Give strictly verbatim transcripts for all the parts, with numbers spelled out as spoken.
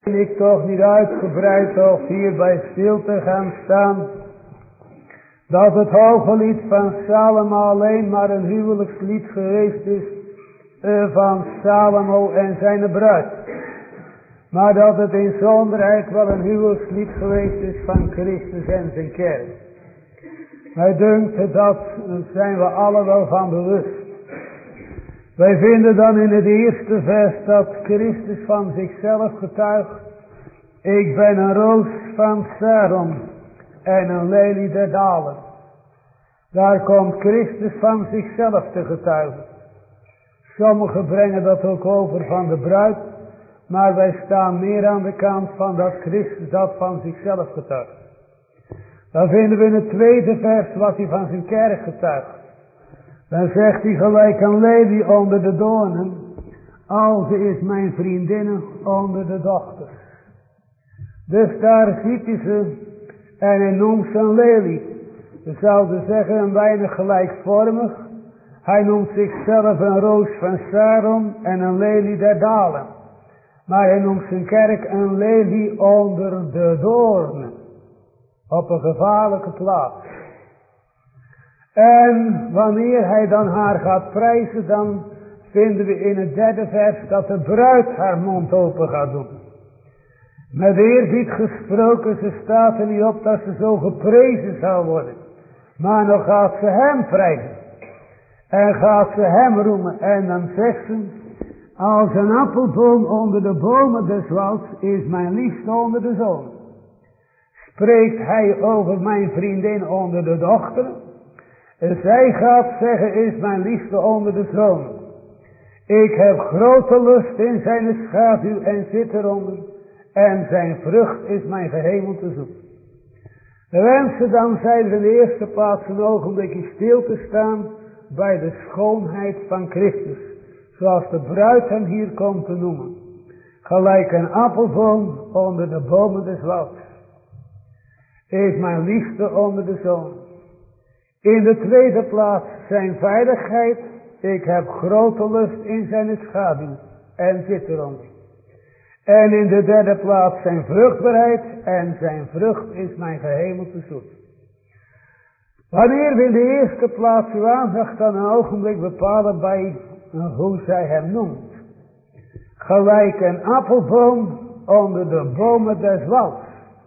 Ik toch niet uitgebreid of hierbij stil te gaan staan, dat het Hooglied van Salomo alleen maar een huwelijkslied geweest is uh, van Salomo en zijn bruid. Maar dat het in zonderheid wel een huwelijkslied geweest is van Christus en zijn kerk. Mij dunkt, dat zijn we alle wel van bewust. Wij vinden dan in het eerste vers dat Christus van zichzelf getuigt. Ik ben een roos van Saron en een lelie der dalen. Daar komt Christus van zichzelf te getuigen. Sommigen brengen dat ook over van de bruid. Maar wij staan meer aan de kant van dat Christus dat van zichzelf getuigt. Dan vinden we in het tweede vers wat hij van zijn kerk getuigt. Dan zegt hij gelijk een lelie onder de doornen. Al ze is mijn vriendinnen onder de dochters. Dus daar ziet hij ze. En hij noemt ze een lelie. We zouden zeggen een weinig gelijkvormig. Hij noemt zichzelf een roos van Saron en een lelie der dalen. Maar hij noemt zijn kerk een lelie onder de doornen. Op een gevaarlijke plaats. En wanneer hij dan haar gaat prijzen, dan vinden we in het derde vers dat de bruid haar mond open gaat doen. Met eerbied gesproken, ze staat er niet op dat ze zo geprezen zou worden. Maar nog gaat ze hem prijzen. En gaat ze hem roemen. En dan zegt ze, als een appelboom onder de bomen des walds is mijn liefste onder de zoon. Spreekt hij over mijn vriendin onder de dochter. En zij gaat zeggen, is mijn liefste onder de zoon. Ik heb grote lust in zijn schaduw en zit eronder. En zijn vrucht is mijn gehemelte zoek. De wensen dan zijn in de eerste plaats een ogenblikje stil te staan bij de schoonheid van Christus. Zoals de bruid hem hier komt te noemen. Gelijk een appelboom onder de bomen des walds. Is mijn liefste onder de zoon. In de tweede plaats zijn veiligheid. Ik heb grote lust in zijn schaduw en zit eronder. En in de derde plaats zijn vruchtbaarheid en zijn vrucht is mijn gehemelte zoet. Wanneer we in de eerste plaats uw aandacht dan een ogenblik bepalen bij hoe zij hem noemt. Gelijk een appelboom onder de bomen des walds.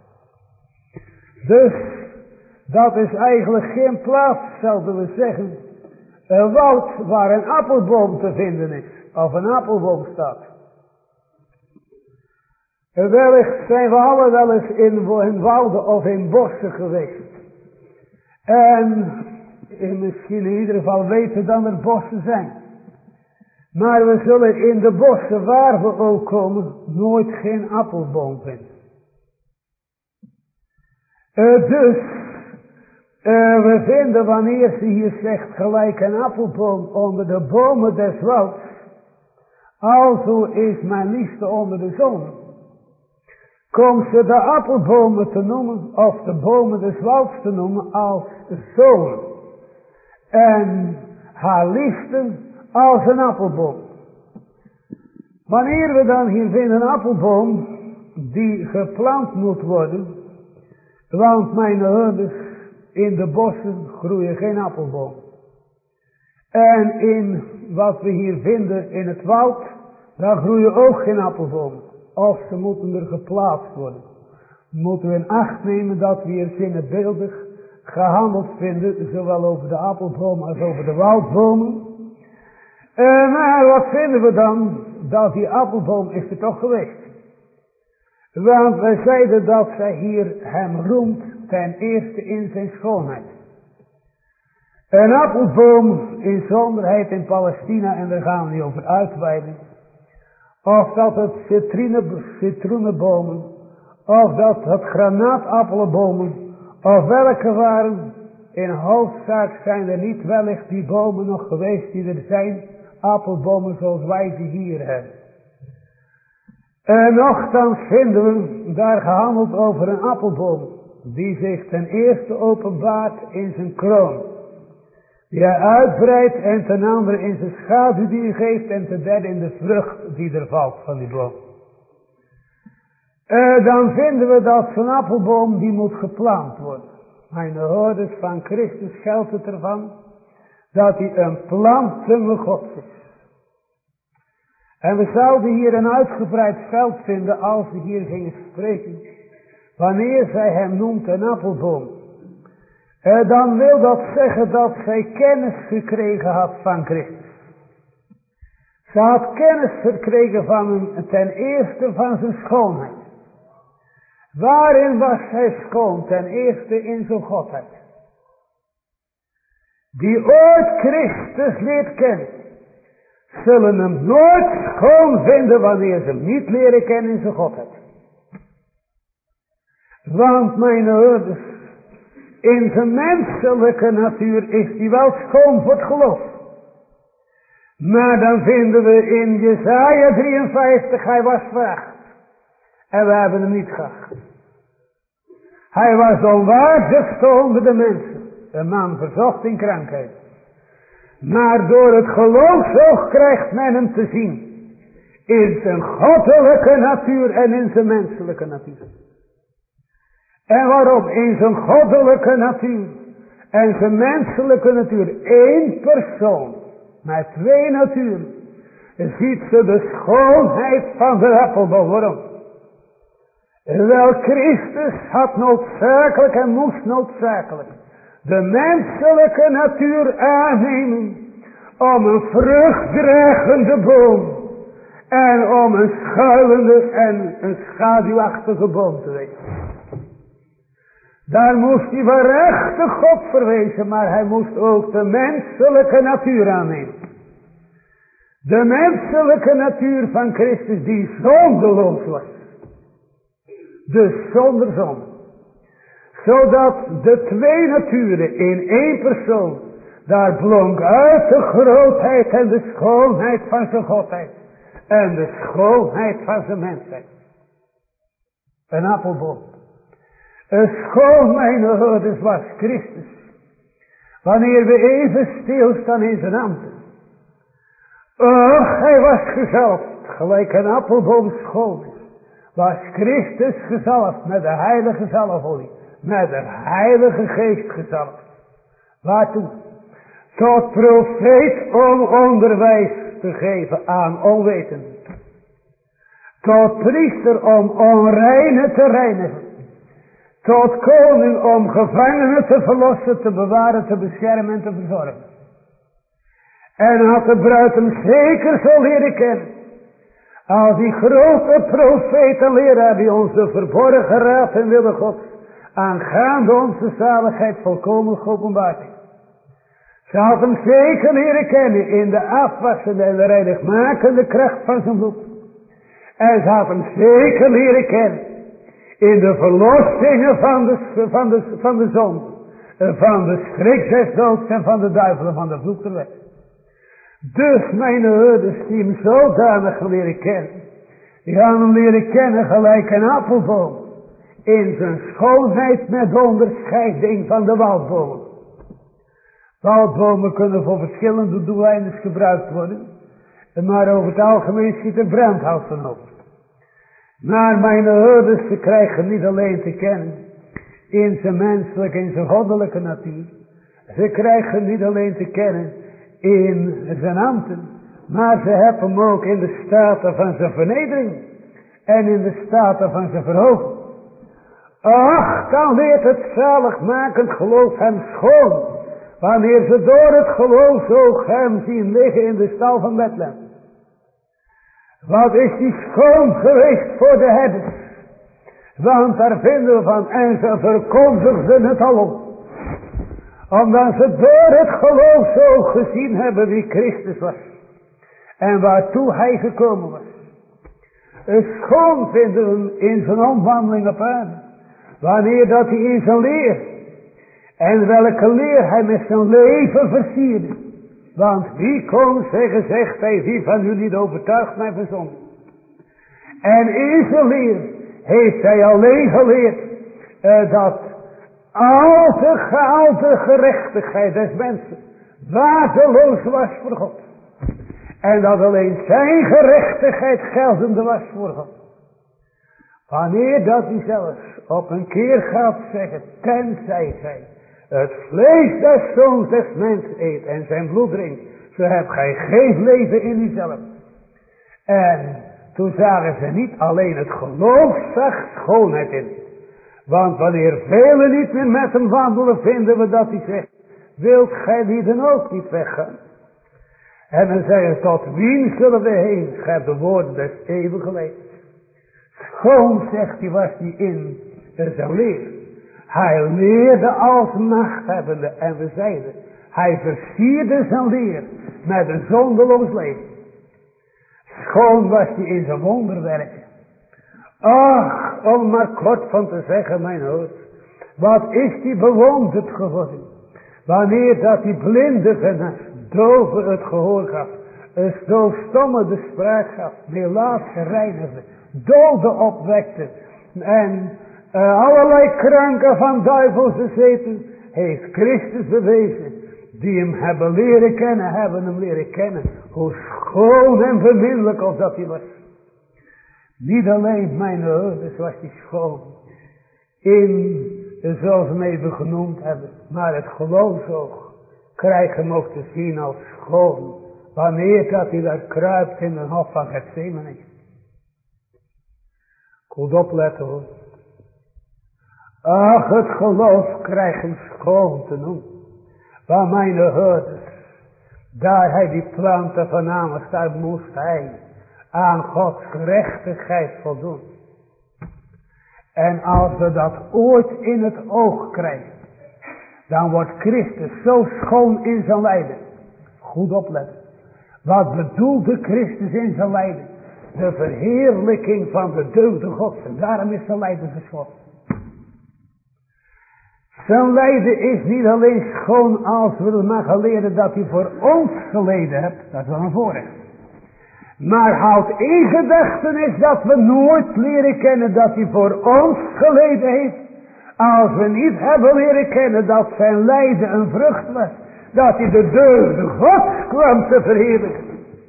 Dus dat is eigenlijk geen plaats, zouden we zeggen. Een woud waar een appelboom te vinden is. Of een appelboom staat. En wellicht zijn we alle wel eens in, in wouden of in bossen geweest. En in misschien in ieder geval weten dat er bossen zijn. Maar we zullen in de bossen waar we ook komen nooit geen appelboom vinden. Uh, dus uh, we vinden wanneer ze hier zegt gelijk een appelboom onder de bomen des walds. Alzo is mijn liefste onder de zon. Komt ze de appelbomen te noemen of de bomen des walds te noemen als zoon. En haar liefste als een appelboom. Wanneer we dan hier vinden een appelboom die geplant moet worden. Want mijn herders in de bossen groeien geen appelboom. En in wat we hier vinden in het woud, daar groeien ook geen appelbomen. Of ze moeten er geplaatst worden. Moeten we in acht nemen dat we hier zinnebeeldig gehandeld vinden, zowel over de appelbomen als over de woudbomen. En maar wat vinden we dan? Dat die appelboom is er toch geweest. Want wij zeiden dat zij hier hem roemt ten eerste in zijn schoonheid. Een appelboom in zonderheid in Palestina, en daar gaan we niet over uitweiden. Of dat het citrine, citroenenbomen, of dat het granaatappelenbomen, of welke waren. In hoofdzaak zijn er niet wellicht die bomen nog geweest die er zijn, appelbomen zoals wij ze hier hebben. En nochtans vinden we daar gehandeld over een appelboom, die zich ten eerste openbaart in zijn kroon. Die hij uitbreidt en ten andere in zijn schaduw die hij geeft en ten derde in de vrucht die er valt van die boom. Uh, dan vinden we dat zo'n appelboom die moet geplant worden. Mijn hoorders van Christus geldt het ervan dat hij een plantende God is. En we zouden hier een uitgebreid veld vinden als we hier gingen spreken. Wanneer zij hem noemt een appelboom. Uh, dan wil dat zeggen dat zij kennis gekregen had van Christus. Ze had kennis gekregen van hem ten eerste van zijn schoonheid. Waarin was hij schoon? Ten eerste in zijn godheid. Die ooit Christus leert kennen, zullen hem nooit schoon vinden wanneer ze hem niet leren kennen in zijn godheid. Want mijn hoorders, in zijn menselijke natuur is hij wel schoon voor het geloof. Maar dan vinden we in Jesaja drieënvijftig, hij was veracht. En we hebben hem niet geacht. Hij was onwaardigste onder de mensen. Een man verzocht in krankheid. Maar door het geloofsoog krijgt men hem te zien. In zijn goddelijke natuur en in zijn menselijke natuur. En waarom? In zijn goddelijke natuur en zijn menselijke natuur. Eén persoon met twee naturen. Ziet ze de schoonheid van de appelboom. Waarom? Wel, Christus had noodzakelijk en moest noodzakelijk de menselijke natuur aannemen om een vruchtdragende boom en om een schuilende en een schaduwachtige boom te wezen. Daar moest hij waarachtig God verwezen, maar hij moest ook de menselijke natuur aannemen. De menselijke natuur van Christus die zondeloos was. Dus zonder zonde. Zodat de twee naturen in één persoon, daar blonk uit de grootheid en de schoonheid van zijn godheid. En de schoonheid van zijn mensheid. Een appelboom. Een schoon, mijn hoorders, was Christus. Wanneer we even stilstaan in zijn ambten. Och, hij was gezalfd, gelijk een appelboom schoon is. Was Christus gezalfd met de heilige zalfolie. Met de heilige geest gezalfd. Waartoe? Tot profeet om onderwijs te geven aan onwetenden. Tot priester om onreine te reinigen. Tot koning om gevangenen te verlossen, te bewaren, te beschermen en te verzorgen. En had de bruid hem zeker zo leren kennen. Als die grote profeet en leraar die ons de verborgen raad en willen God aangaande onze zaligheid volkomen geopenbaard heeft. Ze had hem zeker leren kennen in de afwassende en de reinigmakende kracht van zijn bloed. En ze had hem zeker leren kennen in de verlossingen van de, van de, van de zonde, van de schrik des doods en van de duivelen van de vloek der wet. Dus mijn hoorders die hem zodanig leren kennen, die gaan hem leren kennen gelijk een appelboom, in zijn schoonheid met onderscheiding van de woudbomen. Woudbomen kunnen voor verschillende doeleinden gebruikt worden, maar over het algemeen schiet er brandhout van op. Maar mijn hoorders, ze krijgen niet alleen te kennen in zijn menselijke, in zijn goddelijke natuur. Ze krijgen niet alleen te kennen in zijn ambten, maar ze hebben hem ook in de staten van zijn vernedering en in de staten van zijn verhoging. Ach, dan leert het zaligmakend geloof hem schoon, wanneer ze door het geloofsoog hem zien liggen in de stal van Bethlehem. Wat is die schoon geweest voor de herders? Want daar vinden we van, en ze verkondigden het alom. Omdat ze door het geloofsoog gezien hebben wie Christus was. En waartoe hij gekomen was. Een schoon vinden we in zijn omwandeling op aarde. Wanneer dat hij in zijn leer. En welke leer hij met zijn leven versierde. Want wie kon zeggen, zegt hij, wie van u niet overtuigt mij van zonde. En in zijn leer heeft hij alleen geleerd uh, dat al de gehalte gerechtigheid des mensen waardeloos was voor God. En dat alleen zijn gerechtigheid geldende was voor God. Wanneer dat hij zelfs op een keer gaat zeggen, tenzij gij het vlees des zoons des mens eet en zijn bloed drinkt, zo hebt gij geen leven in uzelf. En toen zagen ze niet alleen het geloof, zag schoonheid in. Want wanneer velen niet meer met hem wandelen, vinden we dat hij zegt, wilt gij lieden ook niet weggaan? En dan zeggen ze, tot wien zullen we heen? Gij hebt de woorden des eeuwige levens. Schoon, zegt hij, was hij in zijn leer. Hij leerde als machthebbende en we zeiden, hij versierde zijn leer met een zonderloos leven. Schoon was hij in zijn wonderwerken. Ach, om maar kort van te zeggen, mijn hoofd, wat is die bewonderd geworden. Wanneer dat die blinde genast, dove het gehoor gaf, een stomme de spraak gaf, melaat gereinigde, dode opwekte en uh, allerlei kranken van duivels bezeten, heeft Christus bewezen. Die hem hebben leren kennen, hebben hem leren kennen. Hoe schoon en beminnelijk of dat hij was. Niet alleen mijn ouders was hij schoon. In, zoals we hem even genoemd hebben. Maar het geloofsoog krijgt hem ook te zien als schoon. Wanneer dat hij daar kruipt in de hof van Gethsemane. Goed opletten hoor. Ach, het geloof krijgt hem schoon te noemen. Waar mijn ouders, daar hij die planten van namens, daar moest hij aan Gods gerechtigheid voldoen. En als we dat ooit in het oog krijgen, dan wordt Christus zo schoon in zijn lijden. Goed opletten. Wat bedoelde Christus in zijn lijden? De verheerlijking van de deugden Gods. En daarom is zijn lijden geschoten. Zijn lijden is niet alleen schoon als we het maar gaan leren dat hij voor ons geleden hebt. Dat is wel een voorrecht. Maar houd in gedachtenis dat we nooit leren kennen dat hij voor ons geleden heeft. Als we niet hebben leren kennen dat zijn lijden een vrucht was. Dat hij de deugden Gods kwam te verheerlijken.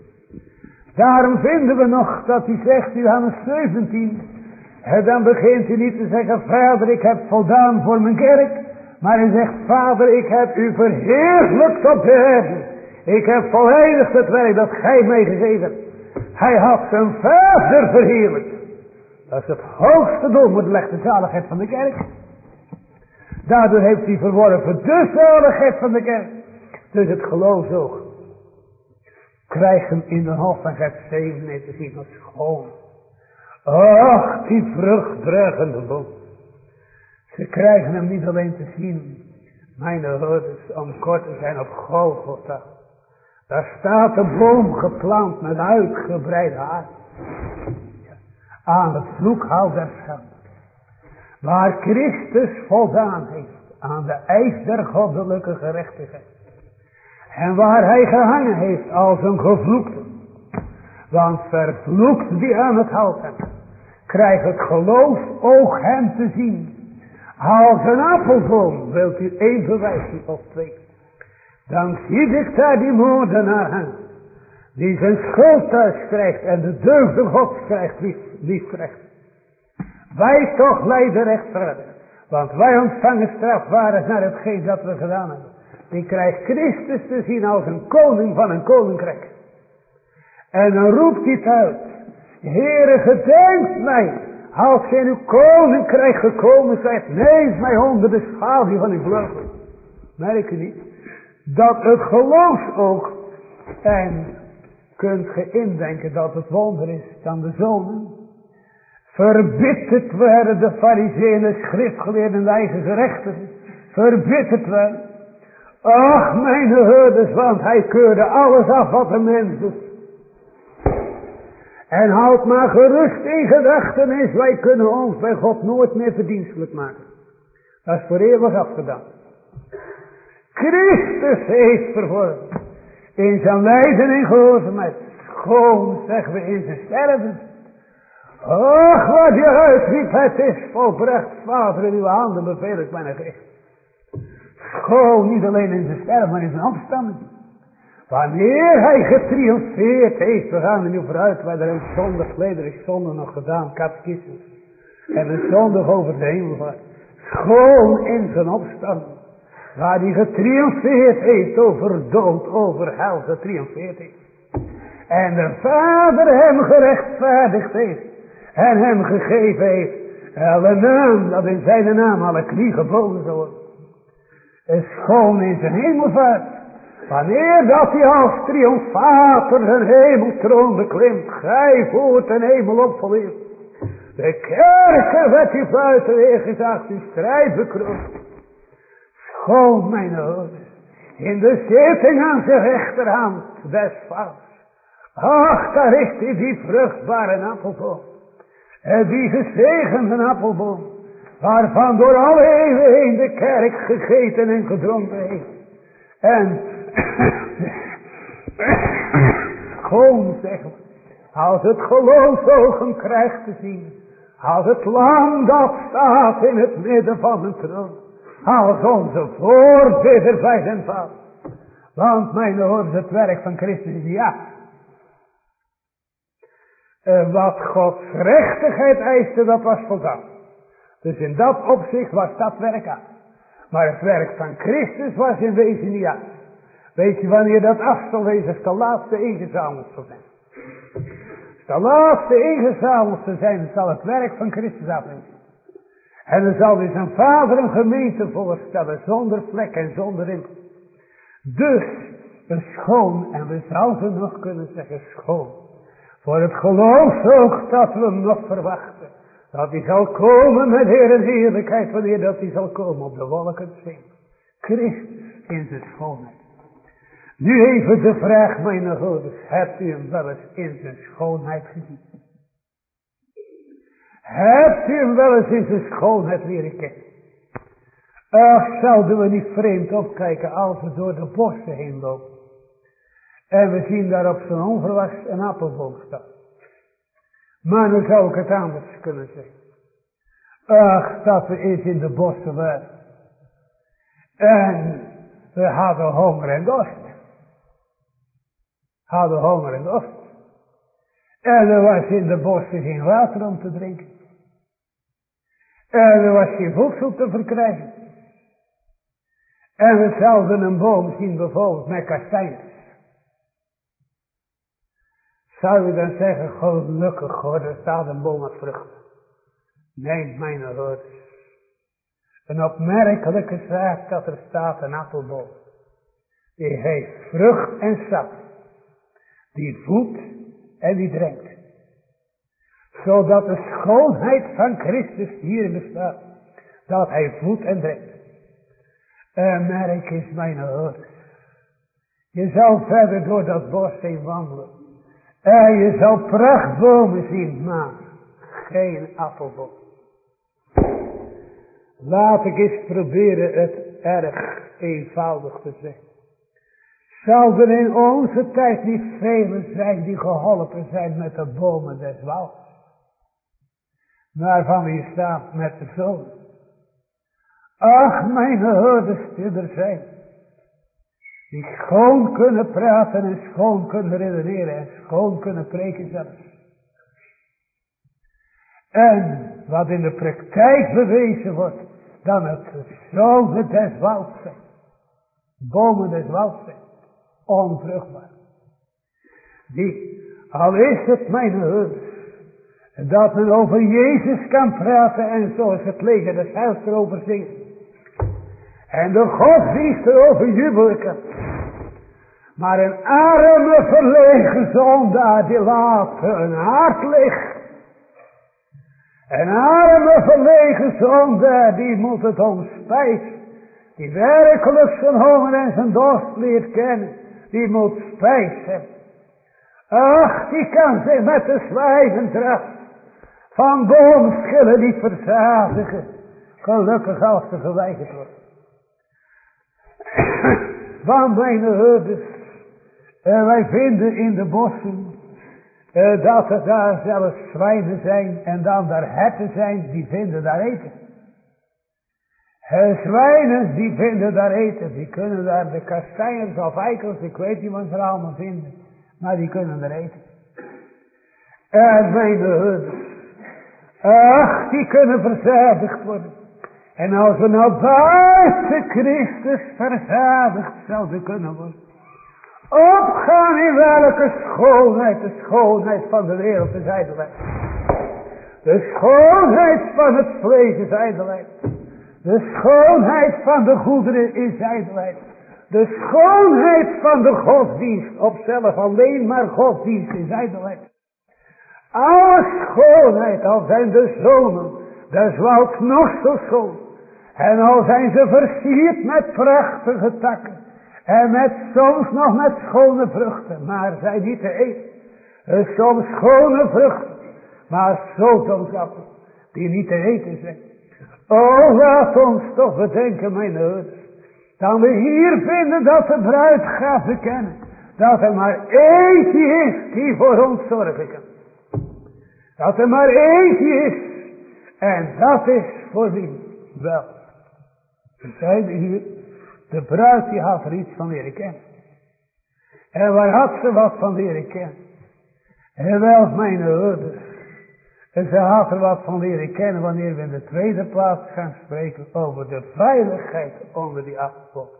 Daarom vinden we nog dat hij zegt in Johannes zeventien. En dan begint hij niet te zeggen, Vader, ik heb voldaan voor mijn kerk. Maar hij zegt, Vader, ik heb u verheerlijkt op de aarde. Ik heb voleindigd het werk dat gij mij gegeven hebt. Hij had zijn Vader verheerlijkt. Dat is het hoogste doel, maar legt de zaligheid van de kerk. Daardoor heeft hij verworven de zaligheid van de kerk. Dus het geloofsoog krijgt hem in de hof van Gethsemane te zien als schoon. Ach, die vruchtdragende boom. Ze krijgen hem niet alleen te zien, mijn ouders, om kort te zijn op Golgotha. Daar staat een boom geplant met uitgebreide haar. Aan het vloekhout der schande. Waar Christus voldaan heeft aan de eis der goddelijke gerechtigheid. En waar hij gehangen heeft als een gevloekte. Want vervloekt die aan het hout hebt, krijgt het geloof oog hem te zien. Als een appelboom, wilt u één bewijzen of twee. Dan zie ik daar die moordenaar hangen. Die zijn schuld thuis krijgt en de deugden Gods krijgt, lief, lief krijgt. Wij toch lijden rechtvaardig. Want wij ontvangen strafwaardig naar hetgeen dat we gedaan hebben. Die krijgt Christus te zien als een koning van een koninkrijk. En dan roept hij het uit. Heere, gedenk mij. Als gij in uw koninkrijk gekomen zijt. Neem mij onder de schaduw van uw vleugel. Merk je niet? Dat het geloofsoog. En kunt ge indenken dat het wonder is dan de zonen. Verbitterd werden de farizeeën en schriftgeleerden en de eigen gerechtigen. Verbitterd werden. Ach, mijn herders, want hij keurde alles af wat een mens doet. En houd maar gerust in gedachtenis, wij kunnen ons bij God nooit meer verdienstelijk maken. Dat is voor eeuwig afgedaan. Christus heeft verworven. In zijn lijden en gehoorzaamheid. Schoon, zeggen we, in zijn sterven. Och, wat je uitriep, het is volbracht. Vader, in uw handen beveel ik mijn geest. Schoon, niet alleen in zijn sterven, maar in zijn opstanding. Wanneer hij getriomfeerd heeft, we gaan er nu vooruit, wij er een zondag geleden is zondag nog gedaan, catechismus. En de zondag over de hemelvaart. Schoon in zijn opstand. Waar hij getriomfeerd heeft over dood, over hel getriomfeerd heeft. En de Vader hem gerechtvaardigd heeft. En hem gegeven heeft. Alle naam, dat in zijn naam alle knie gebogen zal worden. En schoon in zijn hemelvaart. Wanneer dat hij als triomfator zijn hemeltroon beklimt. Gij voert de hemel op verleerd. De kerken werd die buiten weer gezegd. In strijd bekroond. Schoon mijn ouders. In de zitting aan zijn rechterhand des vaders. Ach, daar is hij die vruchtbare appelboom. En die gezegende appelboom. Waarvan door alle eeuwen heen de kerk gegeten en gedronken heeft. En schoon zeggen we. Als het geloofsogen krijgt te zien. Als het lam dat staat in het midden van een troon. Als onze voorbidder bij den Vader. Want mijn ouders, het werk van Christus is ja. Uh, wat Gods rechtigheid eiste, dat was voldaan. Dus in dat opzicht was dat werk aan. Maar het werk van Christus was in wezen niet aan. Weet je wanneer dat af zal wezen? Als de laatste ingezameld zal zijn. Als de laatste ingezameld zal zijn, dan zal het werk van Christus afwezen. En dan zal hij zijn Vader een gemeente voorstellen, zonder vlek en zonder rimpel. Dus, een schoon, en we zouden nog kunnen zeggen schoon. Voor het geloof ook dat we hem nog verwachten. Dat hij zal komen met Heer en heerlijkheid, wanneer dat hij zal komen op de wolken zingen. Christus in zijn schoonheid. Nu even de vraag, mijn ouders, hebt u hem wel eens in zijn schoonheid gezien? Hebt u hem wel eens in zijn schoonheid leren kennen? Ach, zouden we niet vreemd opkijken als we door de bossen heen lopen. En we zien daar op zo'n onverwachts een appelboom staan. Maar dan zou ik het anders kunnen zeggen. Ach, dat we eens in de bossen waren. En we hadden honger en dorst. Hadden honger en dorst. En er was in de bossen geen water om te drinken. En er was geen voedsel te verkrijgen. En we zouden een boom zien bijvoorbeeld met kastanjes. Zou je dan zeggen, gelukkig hoor, er staat een boom met vruchten. Nee, mijn hoor. Een opmerkelijke zaak dat er staat een appelboom. Die heeft vrucht en sap. Die voedt en die drinkt. Zodat de schoonheid van Christus hierin bestaat. Dat hij voedt en drinkt. Een merk is mijn hoor. Je zal verder door dat bos heen wandelen. En je zal prachtbomen zien, maar geen appelboom. Laat ik eens proberen het erg eenvoudig te zeggen. Zal er in onze tijd niet velen zijn die geholpen zijn met de bomen des wouden? Waarvan we hier staan met de zoon. Ach, mijn hoorders die er zijn. Die schoon kunnen praten en schoon kunnen redeneren en schoon kunnen preken zelfs. En wat in de praktijk bewezen wordt, dan het zonen des wouds zijn. Bomen des wouds zijn. Onvruchtbaar. Die, al is het mijn hoorders, dat men over Jezus kan praten en zoals het leger des heils erover zingt. En de godsdienst erover jubelen kan. Maar een arme verlegen zondaar die laat een hart liggen. Een arme verlegen zondaar die moet het om spijt. Die werkelijk zijn honger en zijn dorst leert kennen. Die moet spijt hebben. Ach, die kan zich met de zwijgendracht van boomschillen niet verzadigen. Gelukkig als ze geweigerd wordt. Want mijn herders, uh, wij vinden in de bossen uh, dat er daar zelfs zwijnen zijn en dan daar herten zijn die vinden daar eten. Uh, zwijnen die vinden daar eten, die kunnen daar de kastanjes of eikels, ik weet niet wat ze er allemaal vinden, maar die kunnen daar eten. En mijn herders, Ach, die kunnen verzadigd worden. En als we nou buiten Christus verzadigd zouden kunnen worden. Opgaan in welke schoonheid, de schoonheid van de wereld is ijdelheid. De schoonheid van het vlees is ijdelheid. De schoonheid van de goederen is ijdelheid. De schoonheid van de godsdienst, op zelf alleen maar godsdienst, is ijdelheid. Alle schoonheid, al zijn de zonen, dat is wel nog zo schoon. En al zijn ze versierd met prachtige takken. En met soms nog met schone vruchten, maar zijn niet te eten. En soms schone vruchten, maar zodomsappelen, die niet te eten zijn. O, laat ons toch bedenken, mijn ouders, dat we hier vinden dat de bruid gaat bekennen, dat er maar eentje is die voor ons zorgen kan. Dat er maar eentje is, en dat is voor wie? Wel, we zeiden hier, de bruid die had er iets van leren kennen. En waar had ze wat van leren kennen? En wel, mijn ouders, en ze had er wat van leren kennen wanneer we in de tweede plaats gaan spreken over de veiligheid onder die appelboom.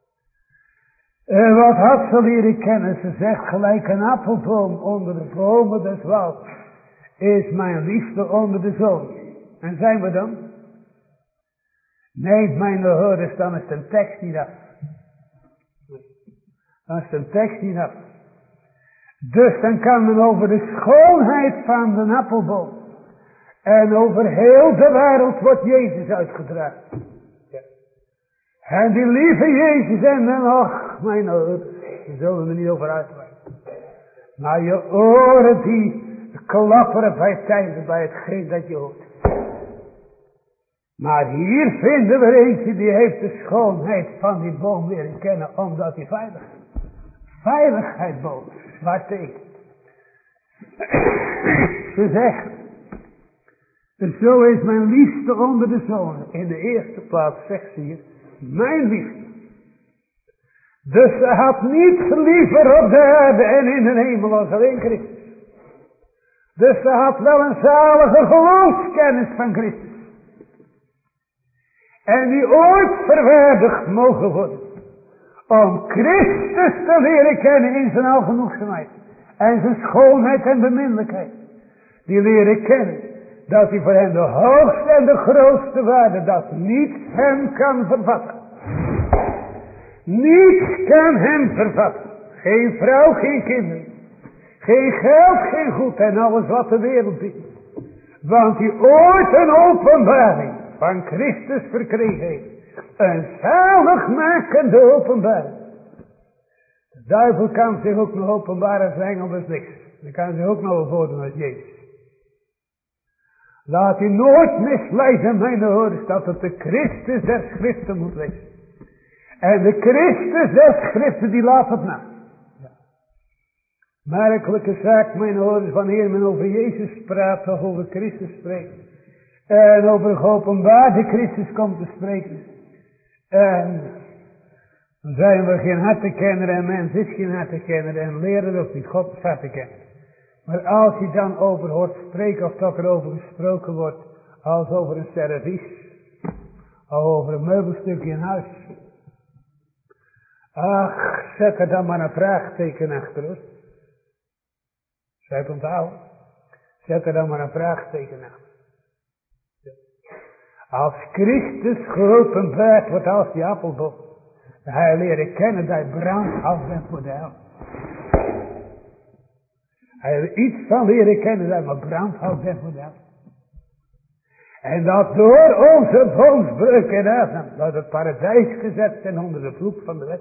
En wat had ze leren kennen? Ze zegt gelijk een appelboom onder de bomen des wouds is mijn liefde onder de zon. En zijn we dan? Nee, mijn ouders, dan is de tekst niet af. Dan is de tekst niet af. Dus dan kan men over de schoonheid van de appelboom. En over heel de wereld wordt Jezus uitgedragen. Ja. En die lieve Jezus en dan nog, mijn ouders, daar zullen we er niet over uitweiden. Maar je oren die klapperen bij tijden bij hetgeen dat je hoort. Maar hier vinden we eentje die heeft de schoonheid van die boom leren kennen, omdat hij veilig is. Veiligheid boven. Waartegen? Ze zegt, zo is mijn liefste onder de zonen. In de eerste plaats zegt ze hier, mijn liefste. Dus ze had niets liever op de aarde en in de hemel als alleen Christus. Dus ze had wel een zalige geloofskennis van Christus. En die ooit verwaardigd mogen worden. Om Christus te leren kennen in zijn algenoegzaamheid. En zijn schoonheid en beminnelijkheid. Die leren kennen. Dat hij voor hen de hoogste en de grootste waarde. Dat niets hem kan vervatten. Niets kan hem vervatten. Geen vrouw, geen kinderen. Geen geld, geen goed en alles wat de wereld biedt. Want die ooit een openbaring van Christus verkregen heeft. Een zaligmakende openbaring. De duivel kan zich ook nog openbaren als engel, dat is niks. Dan kan zich ook nog voordoen als Jezus. Laat u nooit misleiden, mijn hoorders, dat het de Christus der Schriften moet wezen. En de Christus der Schriften die laat het na. Ja. Merkelijke zaak, mijn hoorders, wanneer men over Jezus praat of over Christus spreekt. En over geopenbaarde Christus komt te spreken. En dan zijn we geen hartenkenner en mens is geen hartenkenner en leren ook niet God is hartenkenner. Maar als je dan over hoort spreken of dat er over gesproken wordt als over een servies of over een meubelstukje in huis. Ach, zet er dan maar een vraagteken achter hoor. Zij het onthouden. Zet er dan maar een vraagteken achter. Als Christus geopenbaard wordt als die appelboom. Dan ga je leren kennen dat je brandhout bent voor de hel. Hij heeft iets van leren kennen dat je maar brandhout bent voor de hel. En dat door onze bondsbreuk in Adam, dat het paradijs gezet zijn onder de vloek van de wet.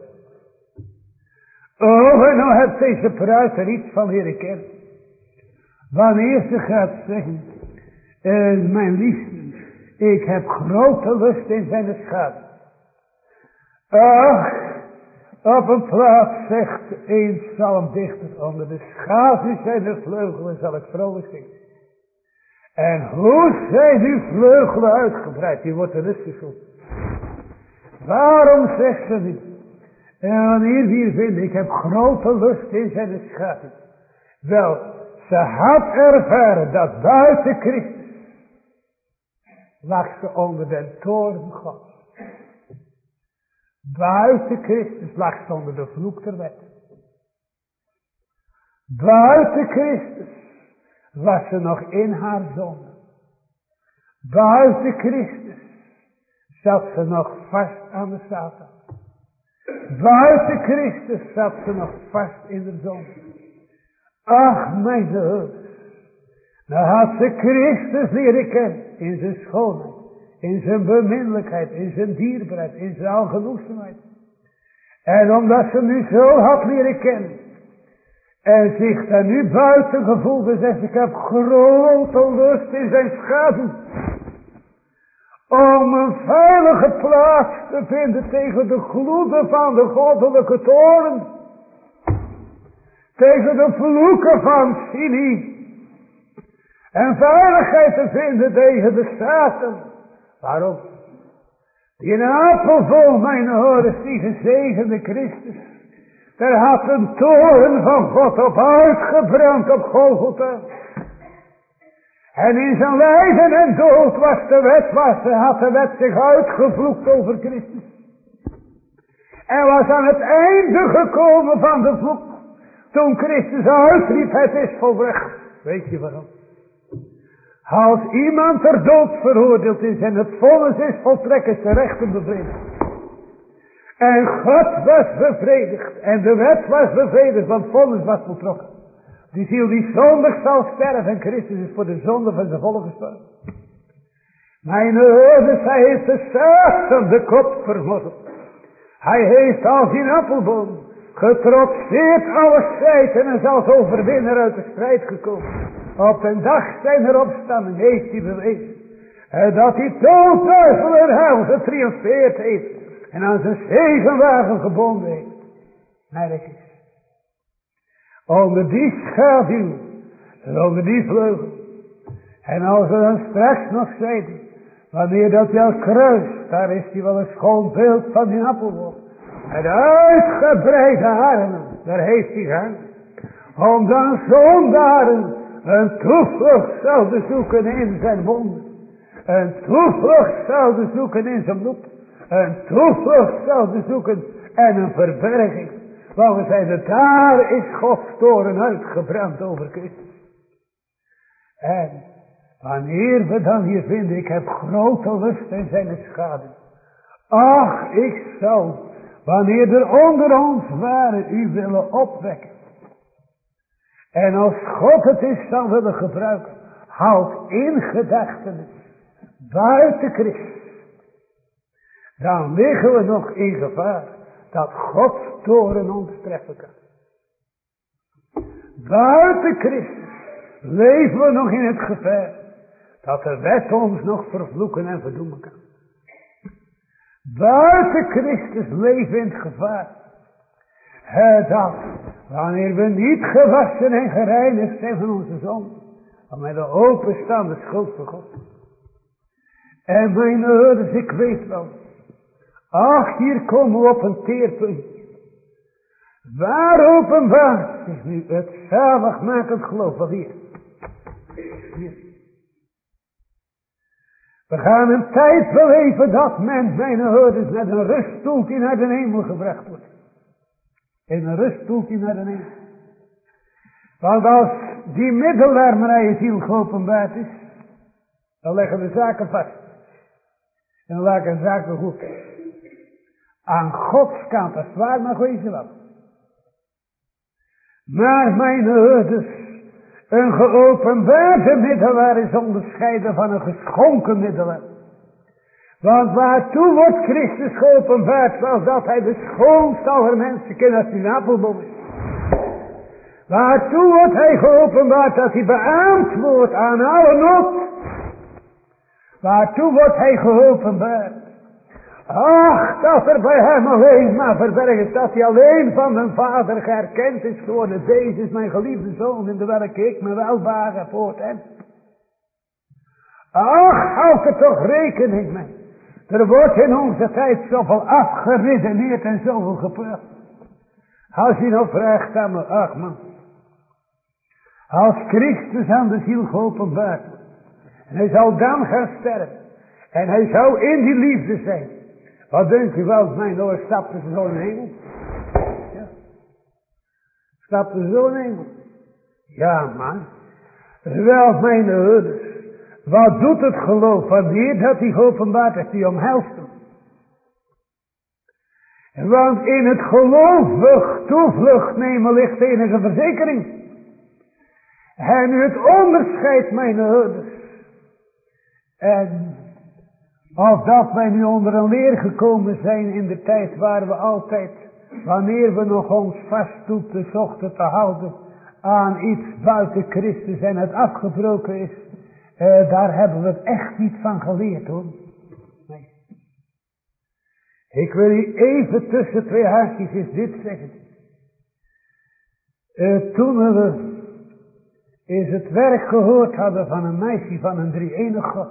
Oh, en nou heeft deze bruid er iets van leren kennen. Wanneer ze gaat zeggen, uh, mijn liefste, ik heb grote lust in zijn schade. Ach, op een plaats zegt een psalmdichter, onder de schaduw zijn de vleugelen zal ik vrolijk zingen. En hoe zijn die vleugelen uitgebreid, die wordt er rustig op. Waarom zegt ze niet? En wanneer hier vindt, ik heb grote lust in zijn schaduw. Wel, ze had ervaren dat buiten Christus lag ze onder den toorn God. Buiten Christus lag ze onder de vloek der wet. Buiten Christus was ze nog in haar zonde. Buiten Christus zat ze nog vast aan de Satan. Buiten Christus zat ze nog vast in de zonde. Ach, mijn Heer. Nou had ze Christus leren kennen in zijn schoonheid, in zijn beminnelijkheid, in zijn dierbaarheid, in zijn algenoegzaamheid. En omdat ze hem nu zo had leren kennen en zich daar nu buiten gevoelde, zegt ik heb grote lust in zijn schaduw. Om een veilige plaats te vinden tegen de gloeden van de goddelijke toorn. Tegen de vloeken van Sini. En veiligheid te vinden tegen de Satan. Waarom? Die een appel vol mijn horens, die gezegende Christus. Daar had een toren van God op uitgebrand op Golgotha. En in zijn lijden en dood was de wet, was, had de wet zich uitgevloekt over Christus. En was aan het einde gekomen van de vloek. Toen Christus uitriep, het is volbracht. Weet je waarom? Als iemand ter dood veroordeeld is en het vonnis is voltrekt, is de rechter bevredigd. En God was bevredigd en de wet was bevredigd, want het vonnis was voltrokken. Die ziel die zondig zal sterven en Christus is voor de zonde van zijn volk gestorven. Mijn ouders, hij heeft de Satan de kop vermorzeld. Hij heeft als een appelboom getrotseerd alle feiten en is als overwinnaar uit de strijd gekomen. Op de dag zijner opstanding heeft hij bewezen. En dat hij dood, duivel en hel getriomfeerd heeft. En aan zijn zegenwagen gebonden heeft. Merk eens. Onder die schaduw. En onder die vleugel. En als we dan straks nog zeiden. Wanneer dat hij al kruist. Daar is hij wel een schoon beeld van die appelboom. Met uitgebreide armen. Daar heeft hij gehangen. Om dan zondaren een toevlucht zouden zoeken in zijn wonden. Een toevlucht zouden zoeken in zijn bloed. Een toevlucht zouden zoeken en een verberging. Want we zeiden, daar is Gods toren uitgebrand over Christus. En wanneer we dan hier vinden, ik heb grote lust in zijn schaduw. Ach, ik zou, wanneer er onder ons waren, u willen opwekken. En als God het is zal willen gebruiken, houd in gedachtenis, buiten Christus. Dan liggen we nog in gevaar dat Gods toren ons treffen kan. Buiten Christus leven we nog in het gevaar dat de wet ons nog vervloeken en verdoemen kan. Buiten Christus leven we in het gevaar He, dat wanneer we niet gewassen en gereinigd zijn van onze zonde, dan met een openstaande schuld voor God. En mijn ouders, ik weet wel, ach, hier komen we op een teerpuntje. Waar openbaart zich nu het zaligmakend geloof? Wat hier? Hier. We gaan een tijd beleven dat men, mijn ouders, met een ruststoeltje naar de hemel gebracht wordt. In een ruststoeltje naar de hemel. Want als die middelaar naar je ziel geopenbaard is, dan leggen de zaken vast. En dan leggen de zaken goed. Aan Gods kant, dat is waar, maar goeie ze wel. Maar mijn ouders, een geopenbaarde middelaar is onderscheiden van een geschonken middelaar. Want waartoe wordt Christus geopenbaard, zoals dat hij de schoonste aller mensen kent als die een appelboom is. Waartoe wordt hij geopenbaard, dat hij beaamd wordt aan alle nood. Waartoe wordt hij geopenbaard? Ach, dat er bij hem alleen maar verbergen is, dat hij alleen van de Vader geërkend is geworden. Deze is mijn geliefde zoon, in de welke ik me welbare voort heb. Ach, houd er toch rekening mee. Er wordt in onze tijd zoveel afgeredeneerd en zoveel gepraat. Als je nou vraagt aan me, ach man. Als Christus aan de ziel geopenbaard wordt. En hij zal dan gaan sterven. En hij zou in die liefde zijn. Wat denkt u wel, mijn oor stapte ze zo in de hemel? Ja. Stapte ze zo in de hemel? Ja, maar. Wel, mijn ouders. Wat doet het geloof van die Heer dat hij geopenbaard heeft, die omhelst hem? Want in het gelovig toevlucht nemen ligt enige verzekering. En nu het onderscheid, mijn ouders. En of dat wij nu onder een leer gekomen zijn in de tijd waar we altijd, wanneer we nog ons vaststoepten, zochten te houden aan iets buiten Christus en het afgebroken is, uh, daar hebben we het echt niet van geleerd hoor. Nee. Ik wil hier even tussen twee haakjes eens dit zeggen. Uh, toen we eens het werk gehoord hadden van een meisje van een drie-enig God.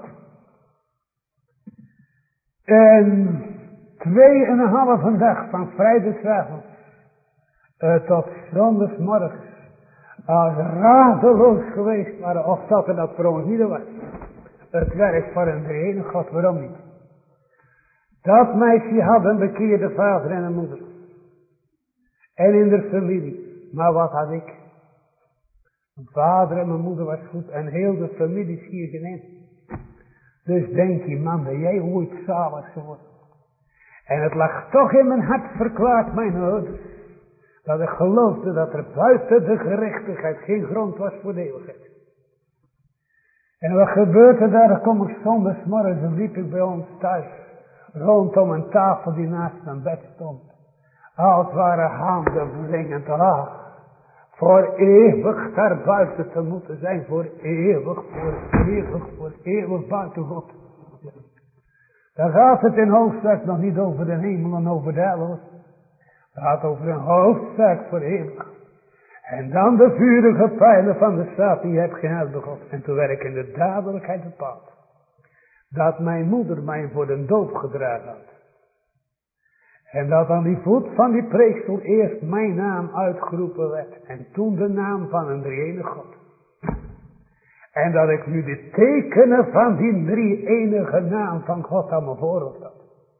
En twee en een halve dag van vrijdagavond uh, tot zondagsmorgens als radeloos geweest waren, of dat er dat voor ons niet was. Het werk van een drie-enig God, waarom niet? Dat meisje had een bekeerde vader en een moeder. En in de familie. Maar wat had ik? Mijn vader en mijn moeder was goed en heel de familie is hier gemeen. Dus denk je, man, dat jij ooit zalig geworden. En het lag toch in mijn hart verklaard, mijn ouders, dat ik geloofde dat er buiten de gerechtigheid geen grond was voor de eeuwigheid. En wat gebeurde daar? Dan kom ik zondagsmorgens en liep ik bij ons thuis, rondom een tafel die naast mijn bed stond. Als waren handen wringend, ah, voor eeuwig daar buiten te moeten zijn, voor eeuwig, voor eeuwig, voor eeuwig buiten God. Ja. Daar gaat het in hoofdzaak nog niet over de hemel en over de hel. Het gaat over een hoofdzaak voor eeuwig. En dan de vurige pijlen van de staat die je hebt gehaald bij God. En toen werd ik in de dadelijkheid bepaald. Dat mijn moeder mij voor de doop gedragen had. En dat aan die voet van die preekstoel eerst mijn naam uitgeroepen werd. En toen de naam van een drie-enige God. En dat ik nu de tekenen van die drie-enige naam van God aan mijn voorhoofd had.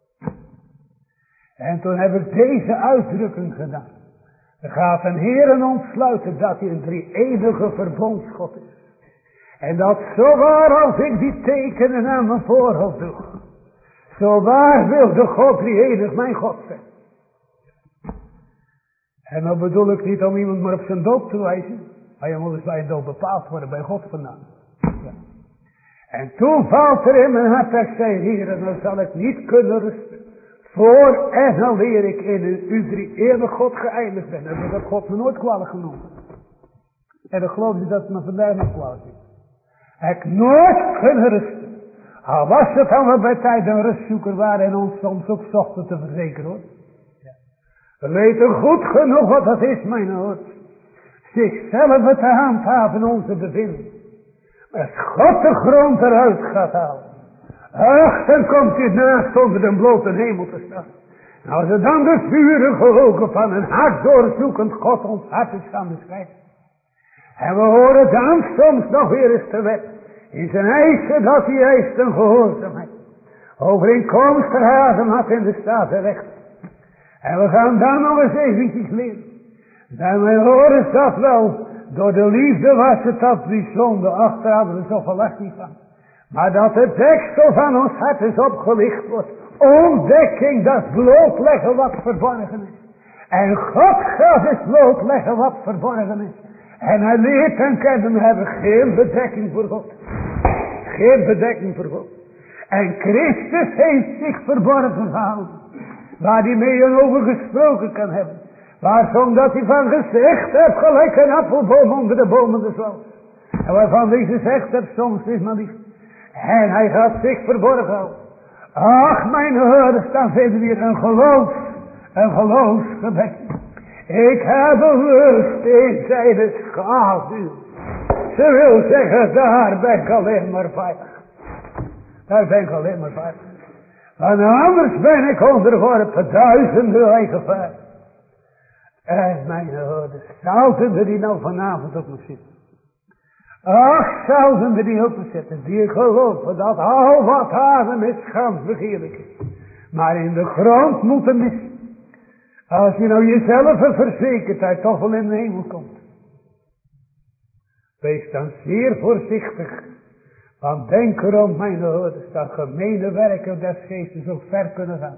En toen heb ik deze uitdrukking gedaan. Er gaat een Heeren ontsluiten dat hij een drie-enige verbondsgod is. En dat zo waar als ik die tekenen aan mijn voorhoofd doe. Zo waar wil de God drie-enig mijn God zijn. En dan bedoel ik niet om iemand maar op zijn doop te wijzen. Maar je moet eens bij een doop bepaald worden bij God vandaan. Ja. En toen valt er in mijn hart dat ik zei, Heer, dan zal ik niet kunnen rusten. Voor en dan leer ik in een u drie-enig God geëindigd ben. En dat heb God me nooit kwalijk genomen. En dan geloof je dat het me vandaag nog kwalijk is. Ik nooit kunnen rusten. Al was het dan we bij tijd een rustzoeker waren en ons soms ook zochten te verzekeren hoor. Ja. We weten goed genoeg wat dat is, mijn hoor. Zichzelf te handhaven in onze bevinding. Als God de grond eruit gaat halen. Ach, dan komt hij naast onder de blote hemel te staan. En als er dan de vurige ogen van een hart doorzoekend God ons hart is gaan beschrijven. En we horen dan soms nog weer eens te wet. In zijn eisen dat hij eist een gehoorzaamheid. Overeenkomstig adem had in de staat de recht. En we gaan dan nog eens eventjes leren. En we horen dat wel. Door de liefde was het dat die zonde. Achter hadden we zoveel last niet van. Maar dat het deksel van ons hart is opgelicht wordt. Ontdekking, dat is blootleggen wat verborgen is. En God gaat eens blootleggen wat verborgen is. En hij leert en kennen, we hebben geen bedekking voor God. Geen bedekking voor God. En Christus heeft zich verborgen gehouden. Waar hij mee over gesproken kan hebben. Waarvan dat hij van gezegd heeft, gelijk een appelboom onder de bomen des velds. En waarvan hij gezegd heeft, soms is maar lief. En hij gaat zich verborgen houden. Ach, mijn hoorders, dan vinden we hier een geloof. Een geloofsgebed. Ik heb lust in zijn schaduw. Ze wil zeggen, daar ben ik alleen maar veilig. Daar ben ik alleen maar veilig. Want anders ben ik onderworpen duizenden gevaar. En mijn hoorders, zouden er die nou vanavond op me zitten? Ach, zouden er die op te zetten, die geloven dat al wat adem is gans begeerlijk is. Maar in de grond moet er mis. Als je nou jezelf verzekert, dat je toch wel in de hemel komt. Wees dan zeer voorzichtig. Want denk erom, mijn hoorders, dat gemene werken des geestes ook ver kunnen gaan.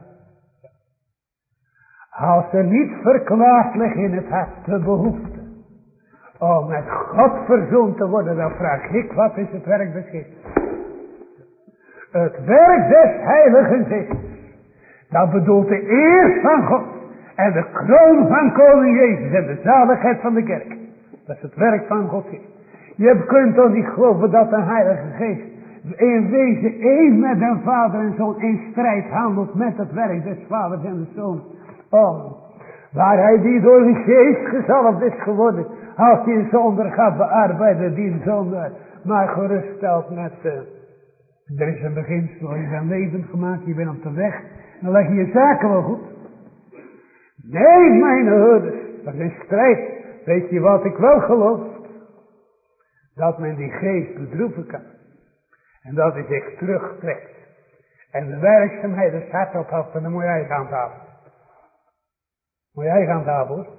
Als er niet verklaard ligt in het hart de behoefte om met God verzoend te worden, dan vraag ik, wat is het werk des geestes? Het werk des Heiligen Geestes. Dat bedoelt de eer van God en de kroon van koning Jezus en de zaligheid van de kerk. Dat is het werk van God. Je kunt toch niet geloven dat de Heilige Geest in wezen één met de Vader en Zoon in strijd handelt met het werk des Vaders en de Zoon. Om, waar hij die door de Geest gezalfd is geworden, als hij een zonder gaat bearbeiden, die zonder maar geruststelt met, uh, er is een beginsel, je bent levend gemaakt, je bent op de weg, dan leg je je zaken wel goed. Nee, mijn hoorders, dat is een strijd. Weet je wat ik wel geloof? Dat men die geest bedroeven kan. En dat hij zich terugtrekt. En de werkzaamheid er hart op had, dan moet jij gaan halen. Moet jij gaan halen hoor.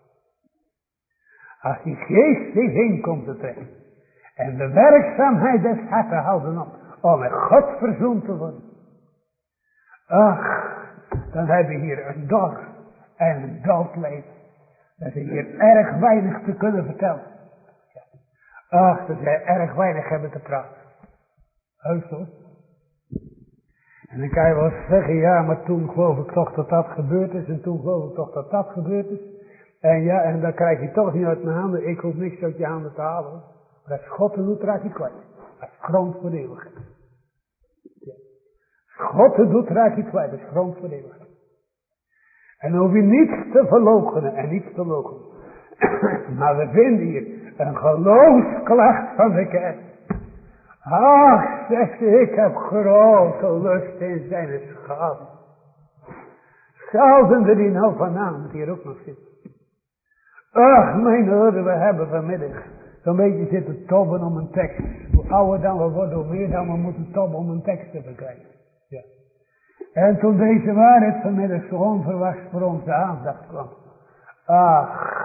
Als die geest zich in komt te trekken. En de werkzaamheid des harten houden op. Om met God verzoend te worden. Ach, dan heb je hier een dor en een dood leven. Dat is hier erg weinig te kunnen vertellen. Ach, dat zij erg weinig hebben te praten. Heus hoor. En dan kan je wel zeggen, ja, maar toen geloof ik toch dat dat gebeurd is. En toen geloof ik toch dat dat gebeurd is. En ja, en dan krijg je toch niet uit mijn handen. Ik hoef niks uit je handen te halen. Maar als God het doet, raak je kwijt. Dat is grond voor de eeuwigheid. Ja. Als God het doet, raak je kwijt. Dat is grond voor de eeuwigheid. En dan hoef je niets te verloochenen en niets te loochenen. Maar we vinden hier een geloofsklacht van de kerk. Ach, zegt ze, ik heb grote lust in zijn schade. Zouden er die nou vanavond hier ook nog zitten? Ach, mijn hoorde, we hebben vanmiddag zo'n beetje zitten tobben om een tekst. Hoe ouder dan we worden, hoe meer dan we moeten tobben om een tekst te verkrijgen. Ja. En toen deze waarheid vanmiddag zo onverwachts voor onze aandacht kwam. Ach.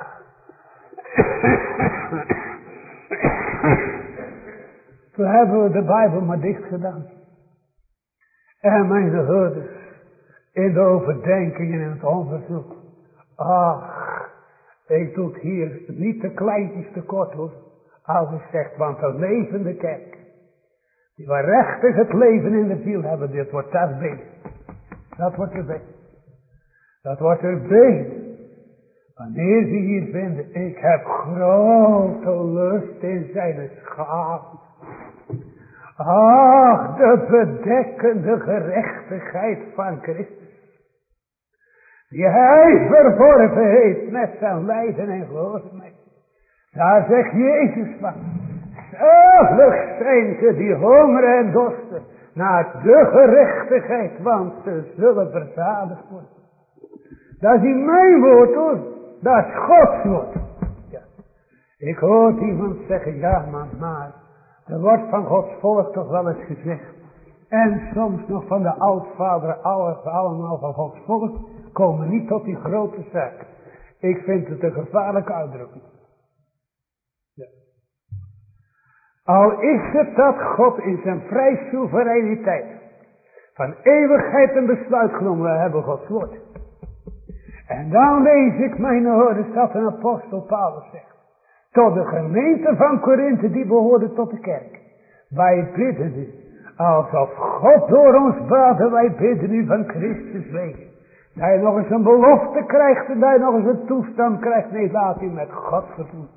Toen hebben we de Bijbel maar dicht gedaan. En mijn hoorders, in de overdenking en in het onderzoek. Ach, ik doe het hier niet de kleintjes tekort hoor. Als ik zeg, want de levende kerk, die waarachtig het leven in de ziel hebben, dit wordt dat been. Dat wordt er been. Dat wordt er been. Wanneer ze hier vinden, ik heb grote lust in zijn schaam. Ach, de bedekkende gerechtigheid van Christus. Die hij verworven heeft met zijn lijden en gehoorzaamheid. Daar zegt Jezus van. Zalig zijn ze die hongeren en dorsten naar de gerechtigheid, want ze zullen verzadigd worden. Dat is niet mijn woord hoor. Dat is Gods woord. Ja. Ik hoor iemand zeggen, ja man, maar er wordt van Gods volk toch wel eens gezegd. En soms nog van de oudvader, allemaal van Gods volk, komen niet tot die grote zaak. Ik vind het een gevaarlijke uitdrukking. Ja. Al is het dat God in zijn vrij soevereiniteit van eeuwigheid een besluit genomen, we hebben Gods woord. En dan lees ik mijn hoorders dat een apostel Paulus zegt. Tot de gemeente van Korinthe die behoorde tot de kerk. Wij bidden u. Alsof God door ons baden, wij bidden u van Christus wegen. Dat je nog eens een belofte krijgt en dat je nog eens een toestand krijgt. Nee, laat u met God verdoen.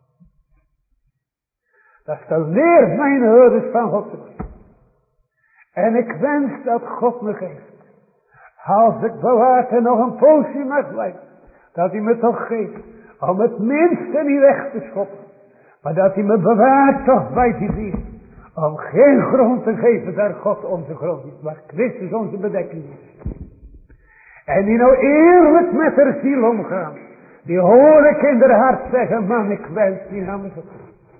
Dat is de leer mijn hoorders van God. En ik wens dat God me geeft. Als ik bewaard en nog een poosje mag blijven. Dat hij me toch geeft. Om het minste niet weg te schoppen. Maar dat hij me bewaart toch bij die ziel. Om geen grond te geven daar God onze grond is. Maar Christus onze bedekking is. En die nou eerlijk met haar ziel omgaan. Die hoor ik in haar hart zeggen. Man, ik wens die naar me zo.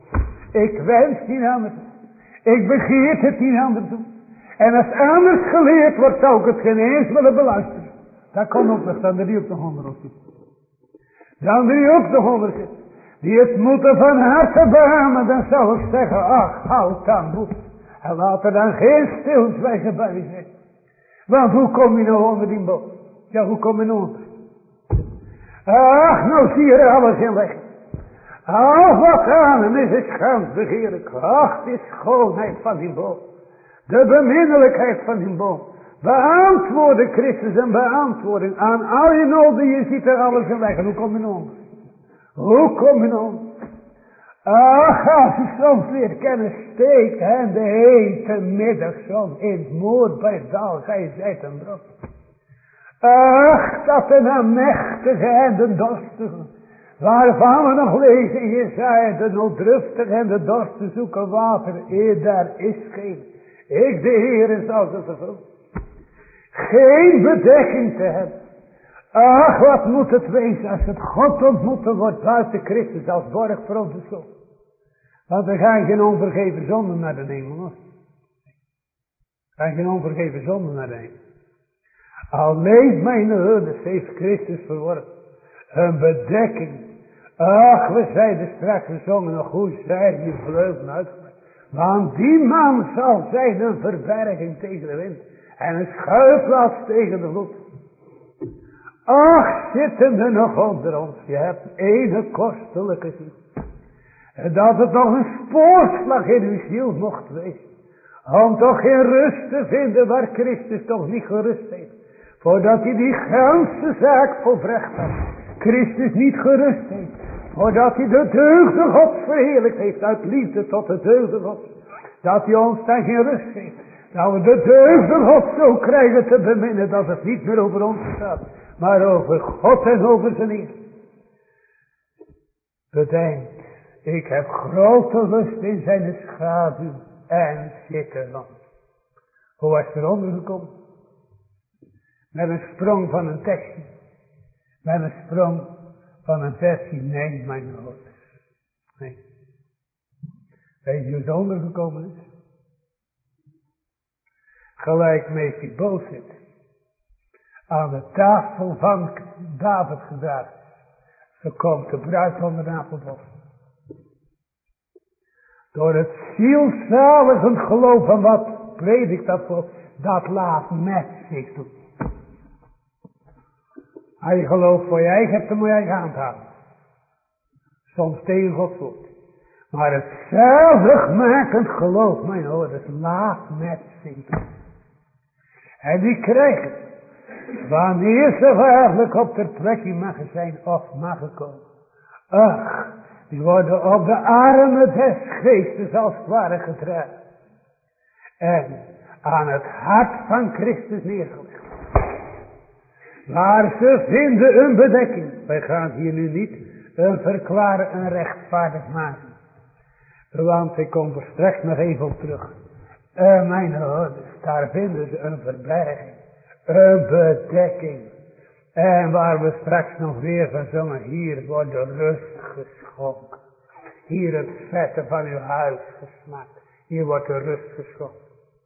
Ik wens niet anders. Ik begeert het niet anders doen. En als anders geleerd wordt, zou ik het geen eens willen beluisteren. Dat kan ook nog, dan er die ook nog onder ons zit. Dan er die ook nog onder zit. Die het moeten van harte beamen, dan zou ik zeggen, ach, houd dan moed. En laat er dan geen stilzwijgen bij u zijn. Want hoe kom je nou onder die boom? Ja, hoe kom je nou onder? Ach, nou zie je er alles in weg. Ach, wat aan hem is het schans begeerlijk. Ach, de schoonheid van die boom. De beminnelijkheid van die boom. Beantwoorden Christus en beantwoording aan al je noden. Je ziet er alles in weg. En hoe kom je nou onder? Hoe kom je nou onder? Ach, als je soms leert kennen, steekt hen de hete middagzon in het moord bij het dal, gij zijt een brood. Ach, dat een aanmächtige en de dorstige, waarvan we nog lezen in Jesaja, de nooddruftige en de dorsten zoeken water, eer daar is geen. Ik de Heere zal ze vervullen. Geen bedekking te hebben. Ach, wat moet het wezen als het God ontmoeten wordt buiten Christus als borg voor onze ziel. Want er gaan geen onvergeven zonden naar de hemel. Hoor. Er gaan geen onvergeven zonden naar de hemel. Alleen mijn herders heeft Christus verworven. Een bedekking. Ach, we zeiden straks gezongen nog hoe zijn die vleugelen uitgebreid. Want die man zal zijn een verberging tegen de wind. En een schuilplaats tegen de vloed. Ach, zitten er nog onder ons. Je hebt ene kostelijke ziel. En dat het nog een spoorslag in uw ziel mocht wezen. Om toch geen rust te vinden waar Christus toch niet gerust heeft. Voordat hij die ganse zaak volbracht had. Christus niet gerust heeft. Voordat hij de deugden Gods verheerlijkt heeft. Uit liefde tot de deugden Gods. Dat hij ons dan geen rust geeft. Dat we de deugden Gods zo krijgen te beminnen. Dat het niet meer over ons gaat. Maar over God en over zijn eer. Bedenkt. Ik heb grote lust in zijn schaduw. En zitten dan. Hoe was er onder gekomen? Met een sprong van een tekstje. Met een sprong van een versie. Nee, mijn God. Nee. Weet je hoe het ondergekomen is? Gelijk Mephibosheth aan de tafel van David gedragen. Zo komt de bruid onder de appelbos. Door het zielzaligend geloof van wat predik dat voor, dat laat met zich doen. Als je gelooft voor je eigen hebt, dan moet je eigen handhaven. Soms tegen Gods woord. Maar het zaligmakend geloof, mijn ouders, laat met zich doen. En die krijgen, wanneer ze waarlijk op de plekje mag zijn of mag komen. Ach, die worden op de armen des geestes als het ware gedragen. En aan het hart van Christus neergelegd. Maar ze vinden een bedekking. Wij gaan hier nu niet een verklaren en rechtvaardig maken. Want ik kom er straks nog even op terug. En mijn ouders, daar vinden ze een verberging. Een bedekking. En waar we straks nog weer van zongen. Hier wordt de rust geschonken. Hier het vette van uw huis gesmaakt. Hier wordt de rust geschonken.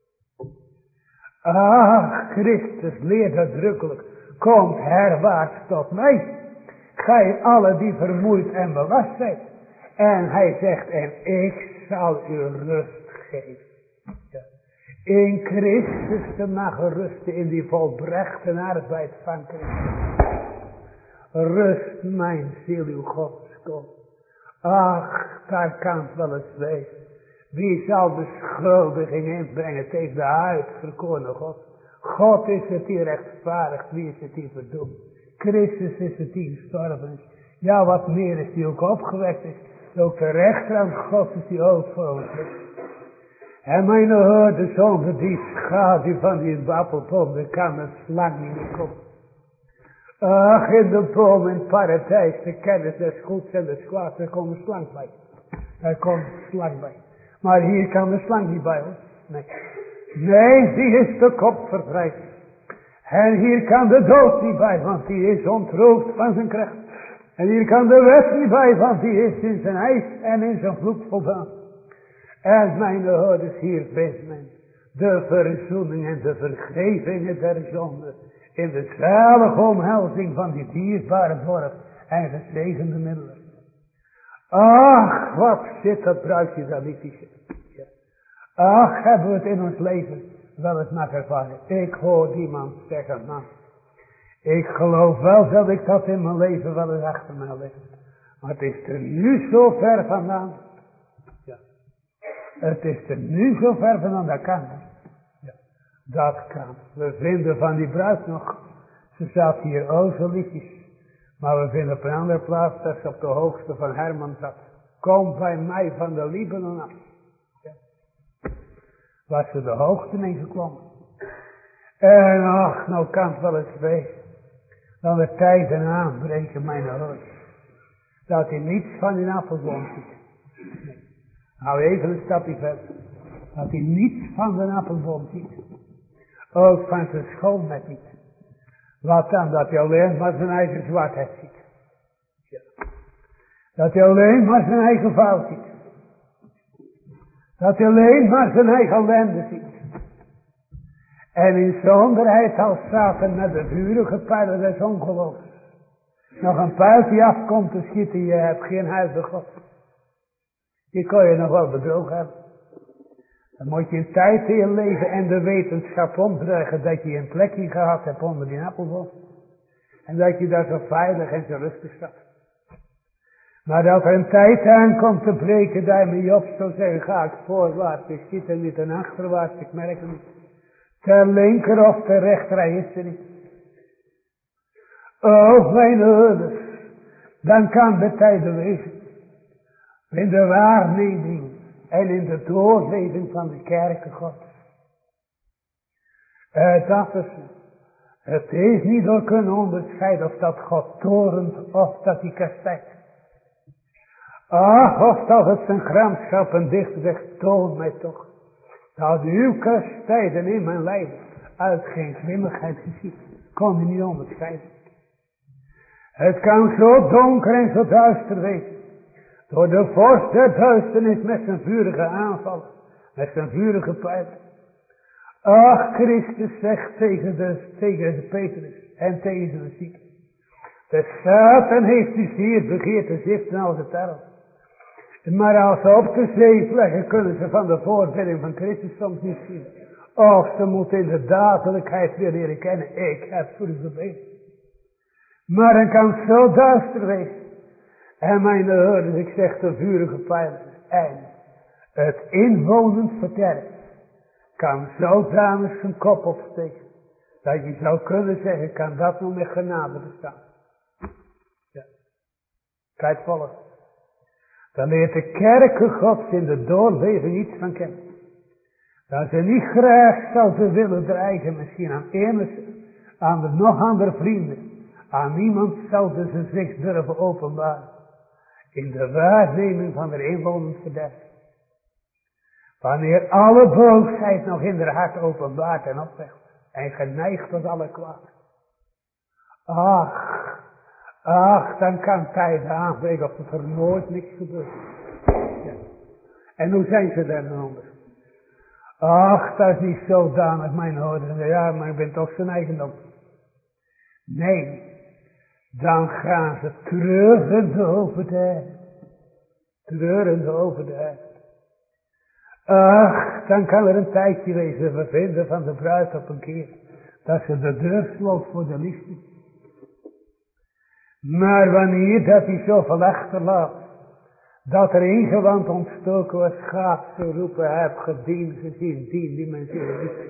Ah, Christus leert uitdrukkelijk. Komt herwaarts tot mij. Gij alle die vermoeid en belast zijt. En hij zegt, en ik zal u rust geven. Ja. In Christus te mogen rusten in die volbrachte arbeid van Christus. Rust mijn ziel uw Gods kom. Ach, daar kan het wel eens wezen. Wie zal beschuldiging inbrengen tegen de uitverkorene God? God is het die rechtvaardigt, wie is het die verdoemd? Christus is het die gestorven is. Ja, wat meer is die ook opgewekt is. Ook de rechterhand God is die ook voor ons. En mijn hoorde zonder die schaduw van die appelboom, daar kan een slang niet meer komen. Ach, in de boom in het paradijs, de kennis des goeds en des kwaads, daar komt een slang bij. Daar komt een slang bij. Maar hier kan de slang niet bij hoor. Nee. Nee, die is de kop vervrijd. En hier kan de dood niet bij, want die is ontroofd van zijn kracht. En hier kan de wet niet bij, want die is in zijn eis en in zijn vloek voldaan. En mijn ouders, hier vindt men de verzoening en de vergeving der zonde. In de zalige omhelzing van die dierbare borg en gezegende middelen. Ach, wat zit dat bruidje daar liefjes. Ja. Ach, hebben we het in ons leven wel eens maar ervaren. Ik hoor die man zeggen, man. Ik geloof wel dat ik dat in mijn leven wel eens achter me leg. Maar het is er nu zo ver vandaan. Ja. Het is er nu zo ver vandaan, dat kan. Ja. Dat kan. We vinden van die bruid nog. Ze zat hier ook zo liefjes. Maar we vinden op een andere plaats dat ze op de hoogste van Hermon zat. Kom bij mij van de Libanon af. Ja. Was ze de hoogte ingeklommen. En ach, nou kan het wel eens wezen. Dan de tijden aanbreken, mijn ouders. Dat hij niets van die appelboom ziet. Nee. Nou even een stapje verder. Dat hij niets van de appelboom ziet. Ook van zijn schoonheid niet. Wat dan? Dat hij alleen maar zijn eigen zwartheid ziet. Ja. Dat hij alleen maar zijn eigen fout ziet. Dat hij alleen maar zijn eigen ellende ziet. En in zonderheid als Satan met de vurige pijlen des ongeloofs. Nog een pijl die afkomt te schieten, je hebt geen huis bij God. Die kon je nog wel bedrogen hebben. Dan moet je een tijd in je leven en de wetenschap omdragen dat je een plekje gehad hebt onder die appelboom. En dat je daar zo veilig en zo rustig zat. Maar dat er een tijd aankomt te breken, dat je me op zou zeggen, ga ik voorwaarts, ik schiet er niet en achterwaarts, ik merk het niet. Ter linker of ter rechter, hij is er niet. Oh, mijn ouders, dan kan de tijden wezen. In de waarneming en in de doorleving van de kerken God. Uh, dat is, het is niet door kunnen onderscheiden of dat God torent of dat hij kastijdt. Ach, of dat het zijn gramschap en dicht zegt, toon mij toch. Dat uw kastijden in mijn leven uit geen grimmigheid geschiet. Kon hij niet onderscheiden. Het kan zo donker en zo duister wezen. Door de vorst der duisternis met zijn vurige aanvallen. Met zijn vurige pijl. Ach, Christus zegt tegen de, tegen de Petrus en tegen de zieken. De Satan heeft u zeer begeerd te ziften als het erf. Maar als ze op de zeef leggen, kunnen ze van de voorbeelding van Christus soms niet zien. Of ze moeten in de dadelijkheid weer leren kennen. Ik heb voor u gebeden. Maar dan kan het zo duister wezen. En mijn ouders, ik zeg de vurige pijlen. En het inwonend verderf kan zodanig zijn kop opsteken. Dat je zou kunnen zeggen, kan dat nog met genade bestaan. Ja. Kijk volgen. Dan leert de kerken Gods in de doorleving iets van kennen. Dat ze niet graag zou ze willen dreigen, misschien aan Emerson, aan de nog andere vrienden. Aan niemand zouden ze zich durven openbaren. In de waarneming van de inwonend verderf. Wanneer alle boosheid nog in haar hart openbaart en opwekt. En geneigd tot alle kwaad. Ach, ach, dan kan tijden aanbreken of er nooit niks gebeurt. Ja. En hoe zijn ze daar dan onder? Ach, dat is niet zodanig, mijn ouders. Ja, maar ik ben toch zijn eigendom. Nee, dan gaan ze treurend over de aarde. Treurend over de aarde. Ach, dan kan er een tijdje wezen, we vinden van de bruid op een keer, dat ze de deur sloot voor de liefde. Maar wanneer dat hij zoveel achterlaat, dat er ingewand ontstoken was, gaat ze roepen, heb gediend, gezien, dien die mensen liefde.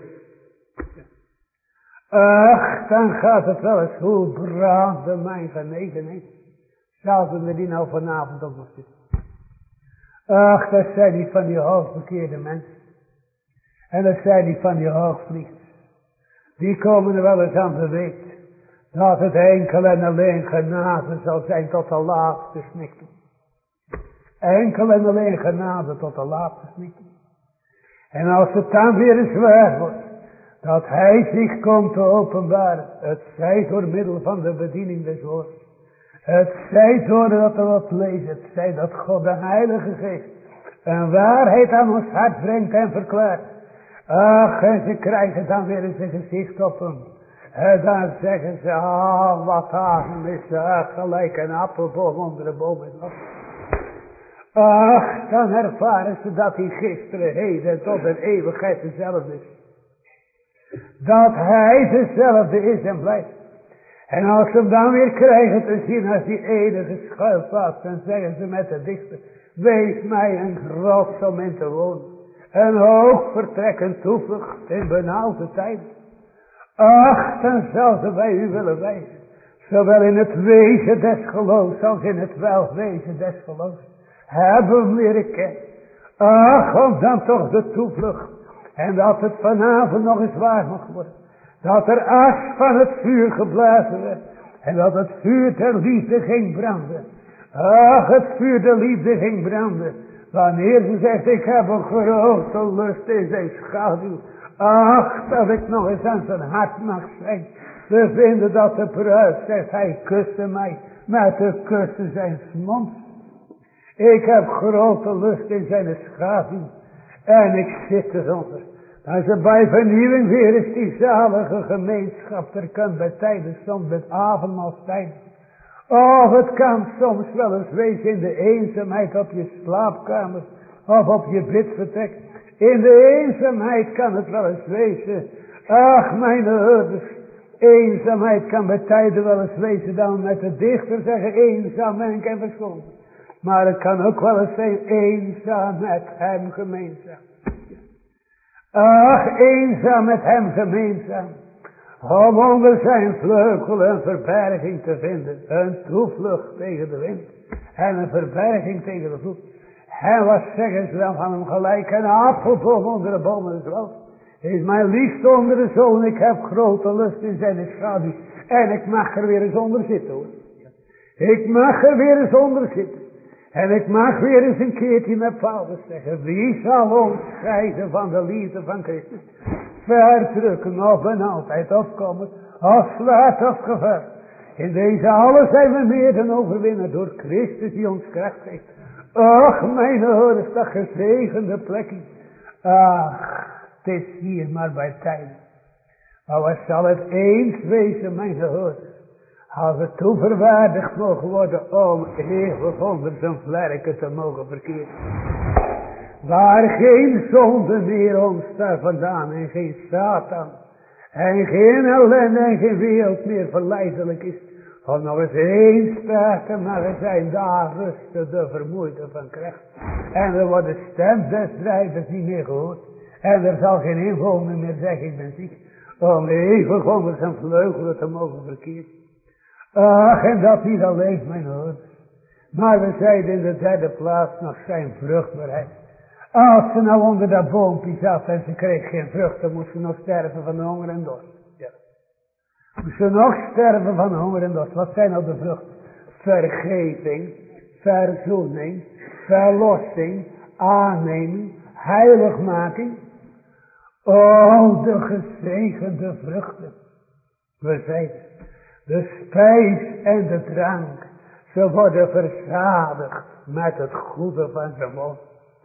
Ach, dan gaat het wel eens, hoe brandde mijn genegenheid. Zouden we die nou vanavond ook nog zitten? Ach, dat zijn die van die hoogbekeerde mensen. En dat zijn die van die hoogvliegers. Die komen er wel eens aan te weten. Dat het enkel en alleen genade zal zijn tot de laatste snikting. Enkel en alleen genade tot de laatste snikting. En als het dan weer eens waar wordt. Dat hij zich komt te openbaren. Het zij door middel van de bediening des woords. Het zij doordat we wat lezen. Het zij dat God de Heilige Geest een waarheid aan ons hart brengt en verklaart. Ach, en ze krijgen dan weer eens een gezicht op hem. En dan zeggen ze, ah, wat adem is uh, gelijk een appelboom onder de boom is. Ach, dan ervaren ze dat hij gisteren, heden en tot een eeuwigheid dezelfde is. Dat hij dezelfde is en blijft. En als ze hem dan weer krijgen te zien als die enige schuilplaats, dan zeggen ze met de dichter, wees mij een rots om in te wonen. Een hoog vertrek, een toevlucht in benauwde tijden. Ach, dan zal ze bij u willen wijzen. Zowel in het wezen des geloofs als in het welwezen des geloofs. Hebben we leren kennen. Ach, om dan toch de toevlucht. En dat het vanavond nog eens waar mag worden. Dat er as van het vuur geblazen werd. En dat het vuur der liefde ging branden. Ach, het vuur der liefde ging branden. Wanneer ze zegt, ik heb een grote lust in zijn schaduw. Ach, dat ik nog eens aan zijn hart mag zijn. We vinden dat de bruid zegt, hij kuste mij met de kussen zijn mond. Ik heb grote lust in zijn schaduw. En ik zit eronder. Als er bij vernieuwing weer is die zalige gemeenschap. Er kan bij tijden soms met avondmaaltijd. Of het kan soms wel eens wezen in de eenzaamheid op je slaapkamer. Of op je bidvertrek. In de eenzaamheid kan het wel eens wezen. Ach, mijn herders. Eenzaamheid kan bij tijden wel eens wezen. Dan met de dichter zeggen eenzaam en ik heb verschonden. Maar het kan ook wel eens zijn eenzaam met hem gemeenzaam. Ach, eenzaam met hem gemeenzaam. Om onder zijn vleugel een verberging te vinden. Een toevlucht tegen de wind. En een verberging tegen de vloed. En wat zeggen ze dan van hem gelijk? Een appelboom onder de bomen is wel. Is mijn liefste onder de zon. Ik heb grote lust in zijn schaduw. En ik mag er weer eens onder zitten hoor. Ik mag er weer eens onder zitten. En ik mag weer eens een keertje met Paulus zeggen. Wie zal ons scheiden van de liefde van Christus? Verdrukken of een altijd opkomen. Of zwaard of gevaar. In deze alles zijn we meer dan overwinnen door Christus die ons kracht geeft. Ach, mijn hoor, is dat gezegende plekje. Ach, het is hier maar bij tijden. Maar wat zal het eens wezen, mijn hoor. Als het toeverwaardigd mogen worden om eeuwig onder zijn vlerken te mogen verkeren. Waar geen zonde meer ons daar vandaan en geen Satan. En geen ellende en geen wereld meer verleidelijk is. Om nog eens één sterk te mogen zijn, daar rusten de vermoeide van kracht. En er wordt de stem des strijders niet meer gehoord. En er zal geen inwoner meer zeggen, ik ben ziek. Om eeuwig onder zijn vleugelen te mogen verkeren. Ach, en dat niet alleen, mijn hoor. Maar we zeiden in de derde plaats nog zijn vruchtbaarheid. Als ze nou onder dat boompje zat en ze kreeg geen vrucht, dan moest ze nog sterven van de honger en dorst. Ja. Moest ze nog sterven van de honger en dorst. Wat zijn nou de vruchten? Vergeving, verzoening, verlossing, aanneming, heiligmaking. Oh, de gezegende vruchten. We zeiden, de spijs en de drank, ze worden verzadigd met het goede van zijn mond.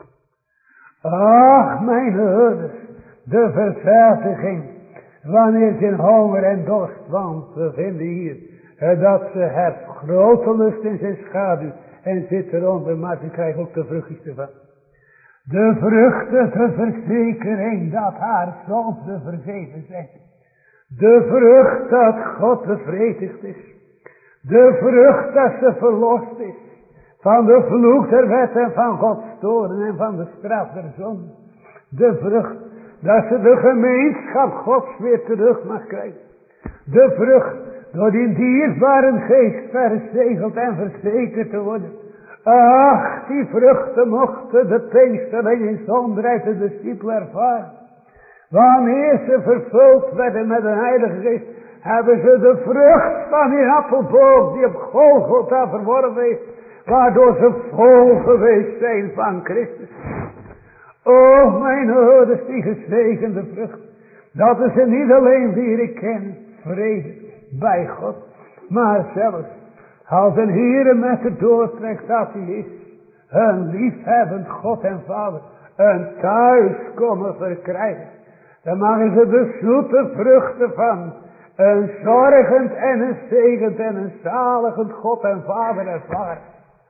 Ach, mijn herders, de verzadiging, wanneer ze in honger en dorst, want we vinden hier dat ze heeft grote lust in zijn schaduw en zit eronder, maar ze krijgt ook de vruchtjes ervan. De vruchten, de verzekering dat haar zonden vergeven zijn. De vrucht dat God bevredigd is. De vrucht dat ze verlost is. Van de vloek der wet en van Gods toorn en van de straf der zonde. De vrucht dat ze de gemeenschap Gods weer terug mag krijgen. De vrucht door die dierbare geest verzegeld en verzekerd te worden. Ach, die vruchten mochten de Pinksterling in zonderheid de discipelen ervaren. Wanneer ze vervuld werden met een heilige geest, hebben ze de vrucht van die appelboom die op Golgotha verworven heeft, waardoor ze vol geweest zijn van Christus. O, mijn hoorders, die gezegende vrucht, dat is ze niet alleen leren kennen, vrede bij God, maar zelfs als een Heere met de doortrekt dat hij is, een liefhebbend God en Vader, een thuiskomen verkrijgen. Dan mogen ze de zoete vruchten van een zorgend en een zegend en een zaligend God en Vader ervaren.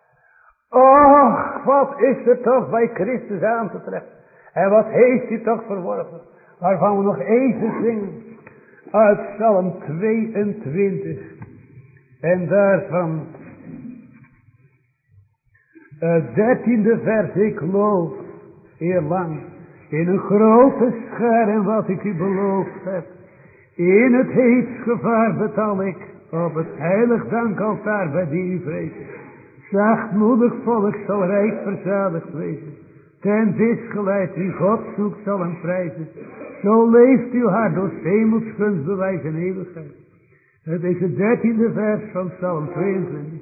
Och, wat is er toch bij Christus aan te treffen. En wat heeft hij toch verworven. Waarvan we nog even zingen. Uit Psalm tweeëntwintig. En daarvan het dertiende vers. Ik loof eerlang in een grote schaar en wat ik u beloofd heb. In het heetsgevaar betal ik op het heilig dankaltaar bij die u vreest. Zachtmoedig volk zal rijk verzadigd wezen. Ten vis geleid wie God zoekt zal hem prijzen. Zo leeft uw hart door hemels gunstbewijs en eeuwigheid. Het is het dertiende vers van Psalm tweeëntwintig.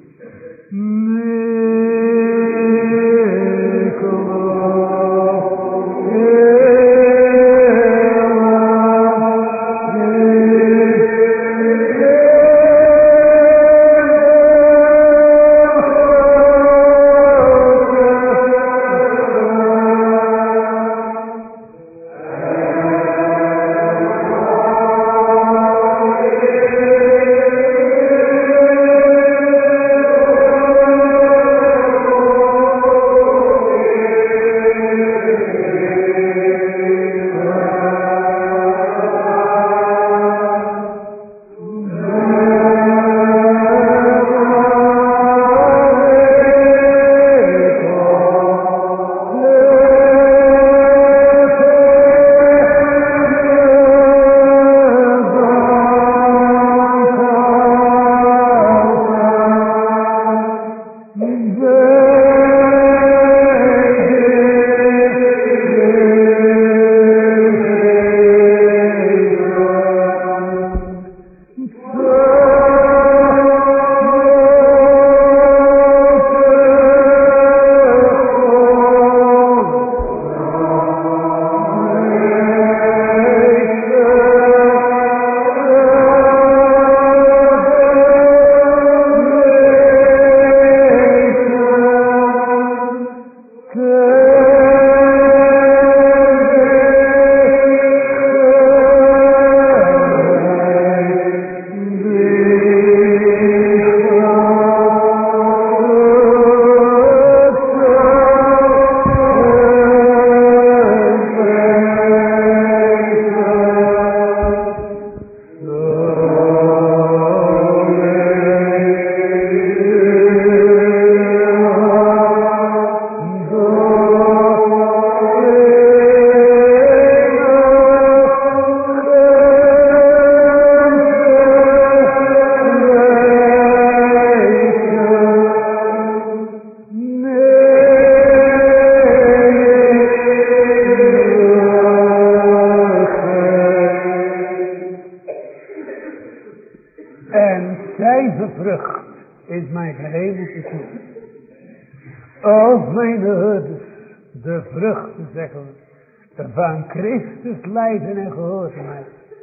Van Christus lijden en gehoorzaamheid.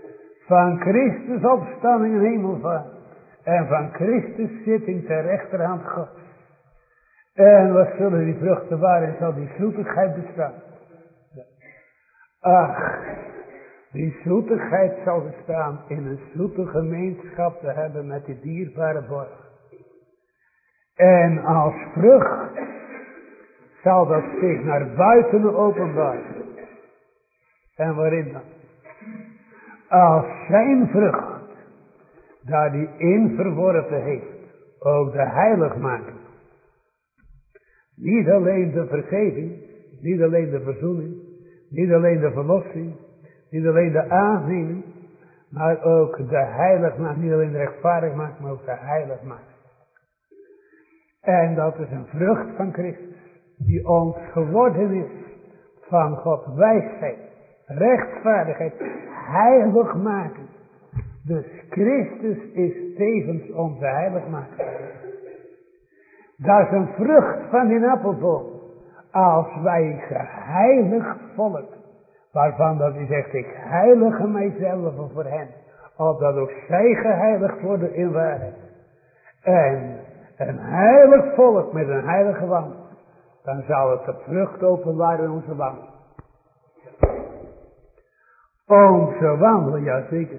Van Christus opstanding en hemelvaart. En van Christus zitting ter rechterhand God. En wat zullen die vruchten waarin zal die zoetigheid bestaan? Ach, die zoetigheid zal bestaan in een zoete gemeenschap te hebben met die dierbare borg. En als vrucht zal dat zich naar buiten openbaren. En waarin dan? Als zijn vrucht, daar die in verworpen heeft, ook de heiligmaking. Niet alleen de vergeving, niet alleen de verzoening, niet alleen de verlossing, niet alleen de aanneming, maar ook de heiligmaking, niet alleen de rechtvaardigmaking, maar ook de heiligmaking. En dat is een vrucht van Christus, die ons geworden is van God wijsheid. Rechtvaardigheid, heilig maken. Dus Christus is tevens onze heiligmaker. Dat is een vrucht van die appelboom. Als wij geheiligd volk, waarvan dat hij zegt, ik heilige mijzelf voor hen, opdat ook zij geheiligd worden in waarheid. En een heilig volk met een heilige wand, dan zal het de vrucht openbaren in onze wandel. Onze wandel, ja zeker.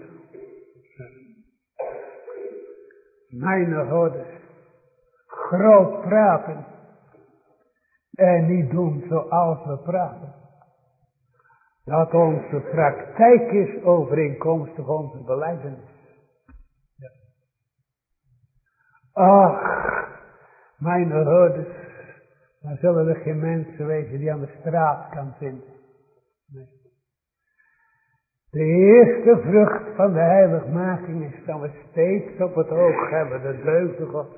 Mijn hordes, groot praten en niet doen zoals we praten. Dat onze praktijk is overeenkomstig onze belijdenis. Ja. Ach, mijn hordes, dan zullen er geen mensen wezen die aan de straat kan vinden. Nee. De eerste vrucht van de heiligmaking is dat we steeds op het oog hebben de deugden Gods.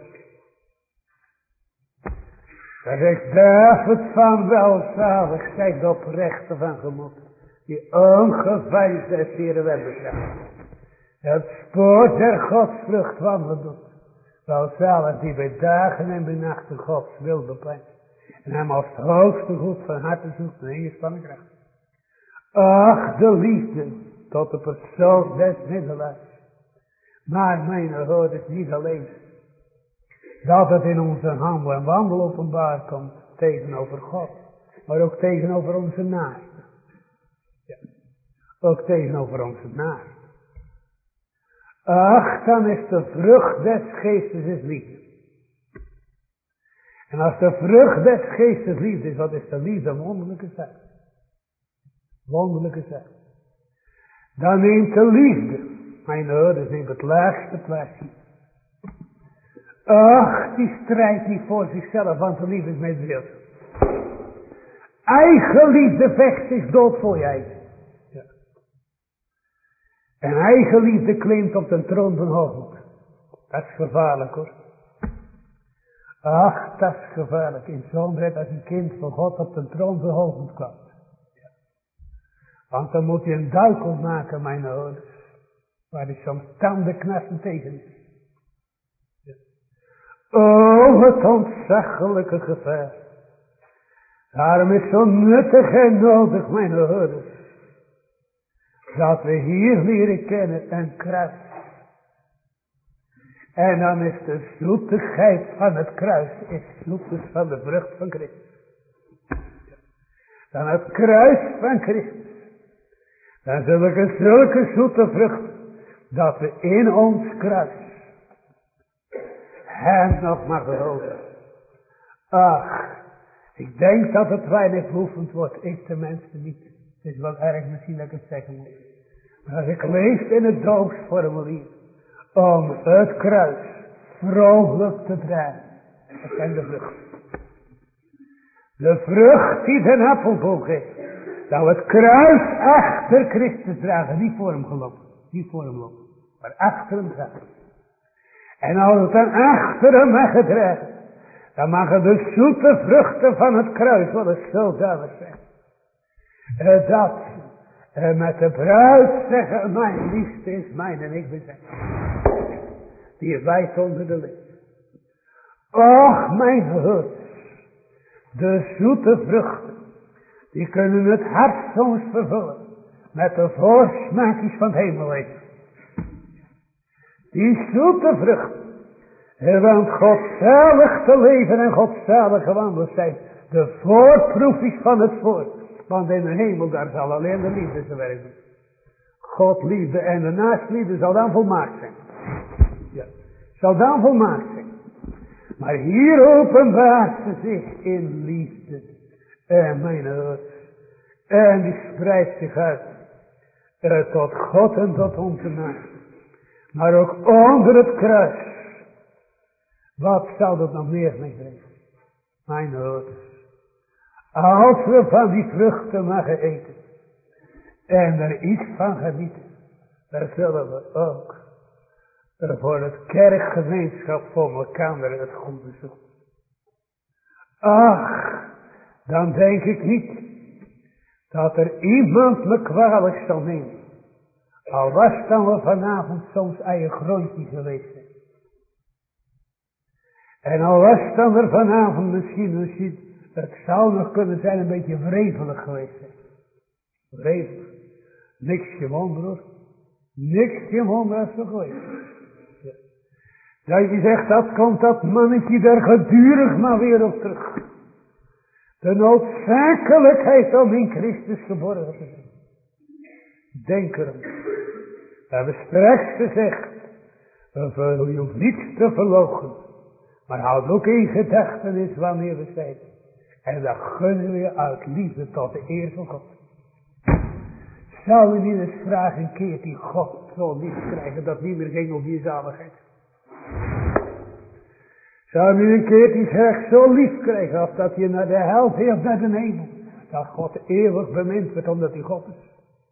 Dat ik David van welzalig zij de oprechte van gemoed, die ongeveinsd het Heere wet betreft. Het spoor der godsvrucht wandelen doet. Welzalig die bij dagen en bij nachten Gods wil bepleint. En hem als het hoogste goed van harte zoekt en ingespannen kracht. Ach, de liefde tot de persoon des middelaars. Maar mijn hoor is niet alleen dat het in onze handel en wandel openbaar komt tegenover God, maar ook tegenover onze naasten. Ja. Ook tegenover onze naasten. Ach, dan is de vrucht des geestes is liefde. En als de vrucht des geestes liefde is, wat is de liefde? Een wonderlijke zaak. Wonderlijke zaak. Dan neemt de liefde, mijn ouders neemt het laagste plaatsje. Ach, die strijdt niet voor zichzelf, want de liefde is met beeld. Eigen liefde vecht zich dood voor je eigen. Ja. En eigen liefde klimt op de troon van hoogmoed. Dat is gevaarlijk hoor. Ach, dat is gevaarlijk. In zo'n tijd als een kind van God op de troon van hoogmoed kwam. Ja. Want dan moet je een duikel maken, mijn ouders. Waar hij soms tandenknarsen tegen is. Ja. Oh, het ontzaglijke gevaar. Daarom is zo nuttig en nodig, mijn ouders. Dat we hier leren kennen een kruis. En dan is de zoetigheid van het kruis, is zoetig van de vrucht van Christus. Dan het kruis van Christus. Dan zulke zulke zoete vrucht, dat we in ons kruis hem nog maar geloven. Ach, ik denk dat het weinig beoefend wordt, ik tenminste niet. Het is wel erg misschien dat ik het zeggen moet. Maar als ik lees in het doopsformulier, om het kruis vrolijk te dragen. Dat zijn de vruchten. De vrucht die de appelboom geeft. Nou het kruis achter Christus dragen. Niet voor hem gelopen. Niet voor hem lopen. Maar achter hem dragen. En als het dan achter hem mag gedragen. Dan mogen de zoete vruchten van het kruis wel eens zodanig zijn. Uh, dat uh, met de bruid zeggen. Mijn liefste is mijn en ik ben zijn. Die wijdt onder de lippen. Och, mijn hart. De zoete vruchten. Die kunnen het hart soms vervullen. Met de voorsmaakjes van het hemelleven. Die zoete vruchten. Want godzalig te leven en godzalig gewandeld zijn. De voorproefjes van het voort. Want in de hemel daar zal alleen de liefde zijn werk doen. God liefde en de naastliefde zal dan volmaakt zijn. Ja, zal dan volmaakt zijn. Maar hier openbaart ze zich in liefde. En mijn hart. En die spreidt zich uit. Uh, tot God en tot onze naast. Maar ook onder het kruis. Wat zal dat nog meer mee brengen? Mijn hart. Als we van die vruchten mogen eten. En er iets van genieten. Dan zullen we ook. Voor het kerkgemeenschap voor elkaar het goede zoeken. Ach, dan denk ik niet dat er iemand me kwalijk zal nemen. Al was dan we vanavond soms eigen grondje geweest zijn. En al was dan er vanavond misschien, misschien, het zou nog kunnen zijn een beetje wrevelig geweest zijn. Wrevelig. Niks gewonder hoor. Niks gewonder als we geweest. Dat je zegt, dat komt dat mannetje daar gedurig maar weer op terug. De noodzakelijkheid om in Christus geborgen te zijn. Denk erom. We hebben straks gezegd. Je hoeft niets te verloochenen. Maar houd ook in gedachtenis wanneer we zijn. En dat gunnen we je uit liefde tot de eer van God. Zou je niet eens vragen een keer die God zo lief krijgen dat niet meer ging op je zaligheid. Zou je een keer die zegt zo lief krijgen of dat je naar de hel of naar de hemel. Dat God eeuwig bemind wordt omdat hij God is.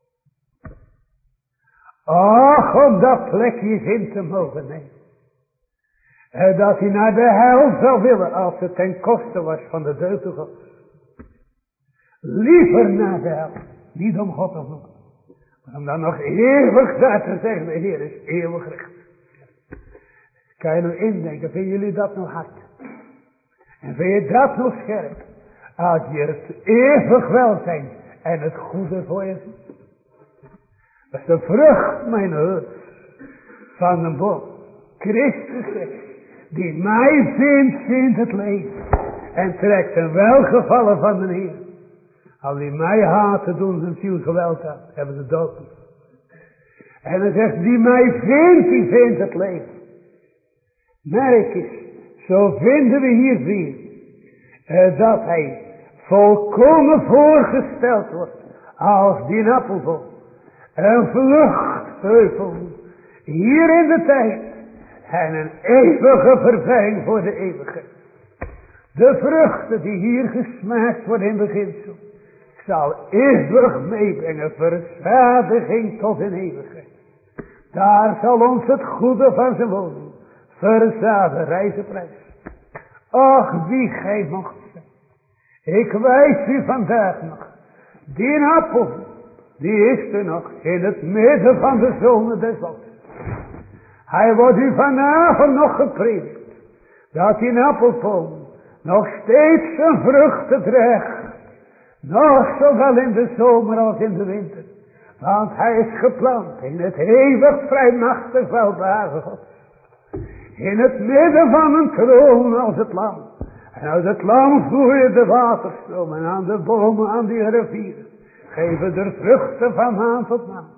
Ach, om dat plekje in te mogen nemen. En dat hij naar de hel zou willen als het ten koste was van de deugden God. Liever naar de hel. Niet om God te vloeken. Maar om dan nog eeuwig daar te zeggen, de Heer is eeuwig recht. Kan je nou indenken, vinden jullie dat nog hard? En vind je dat nog scherp? Als je het eeuwig welzijn en het goede voor je ziet. Dat is de vrucht, mijn hurt, van een boom. Christus zegt, die mij vindt, vindt het leven. En trekt een welgevallen van de Heer. Al die mij haten, doen zijn ziel geweld aan, hebben de dood. En hij zegt, die mij vindt, die vindt het leven. Merk eens, zo vinden we hier weer, eh, dat hij volkomen voorgesteld wordt als die appelboom. Een vluchtheuvel hier in de tijd en een eeuwige vervanging voor de eeuwigheid. De vruchten die hier gesmaakt worden in beginsel zal eeuwig meebrengen verzadiging tot in eeuwigheid. Daar zal ons het goede van zijn woning verzaden reizenprijs. Ach, wie gij mocht zijn. Ik wijs u vandaag nog. Die appel, die is er nog in het midden van de zonen des lands. Hij wordt u vanavond nog gepredikt. Dat die appelboom nog steeds zijn vruchten draagt. Nog zowel in de zomer als in de winter. Want hij is geplant in het eeuwig vrijmachtig welbehagen God. In het midden van een troon als het lam. En uit het lam vloeien de waterstromen. En aan de bomen, aan die rivieren. Geven er vruchten van maand tot maand.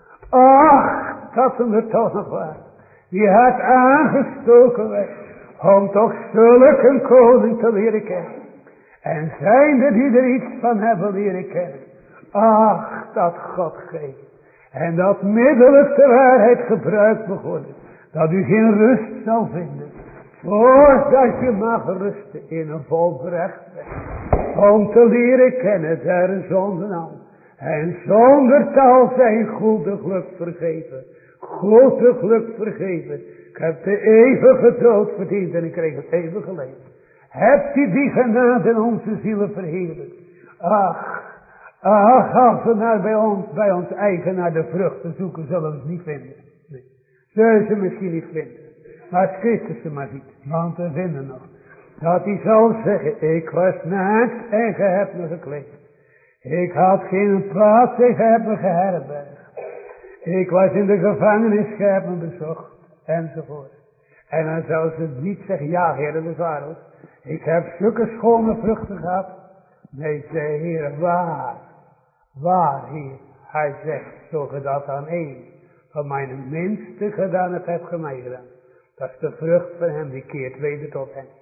Ach, dat ze er toch nog waren. Die had aangestoken werd. Om toch zulk een koning te leren kennen. En zijn er die er iets van hebben leren kennen. Ach, dat God geeft. En dat middelijk de waarheid gebruikt begonnen. Dat u geen rust zal vinden. Voordat je mag rusten in een volbracht weg. Om te leren kennen der zonden al. En zonder taal zijn goede geluk vergeven. Goede geluk vergeven. Ik heb de eeuwige dood verdiend en ik kreeg het eeuwige leven. Hebt u die genade in onze zielen verheerlijkt? Ach, ach, als we naar bij ons, bij ons eigen naar de vruchten zoeken, zullen we het niet vinden. Nee. Zullen ze misschien niet vinden. Maar als Christus ze maar ziet, want we vinden nog. Dat hij zal zeggen, ik was naakt en ge hebt me gekleed. Ik had geen plaats en ge hebt me geherbergd. Ik was in de gevangenis, ge hebt me bezocht. Enzovoort. En dan zou ze niet zeggen, ja Heer, dat is waar hoor. Ik heb zulke schone vruchten gehad. Nee, zei Heer, waar? Waar, Heer? Hij zegt, zo ge dat aan één van mijn minste gedaan hebt, hebt ge mij gedaan. Dat is de vrucht van hem, die keert weder tot hem.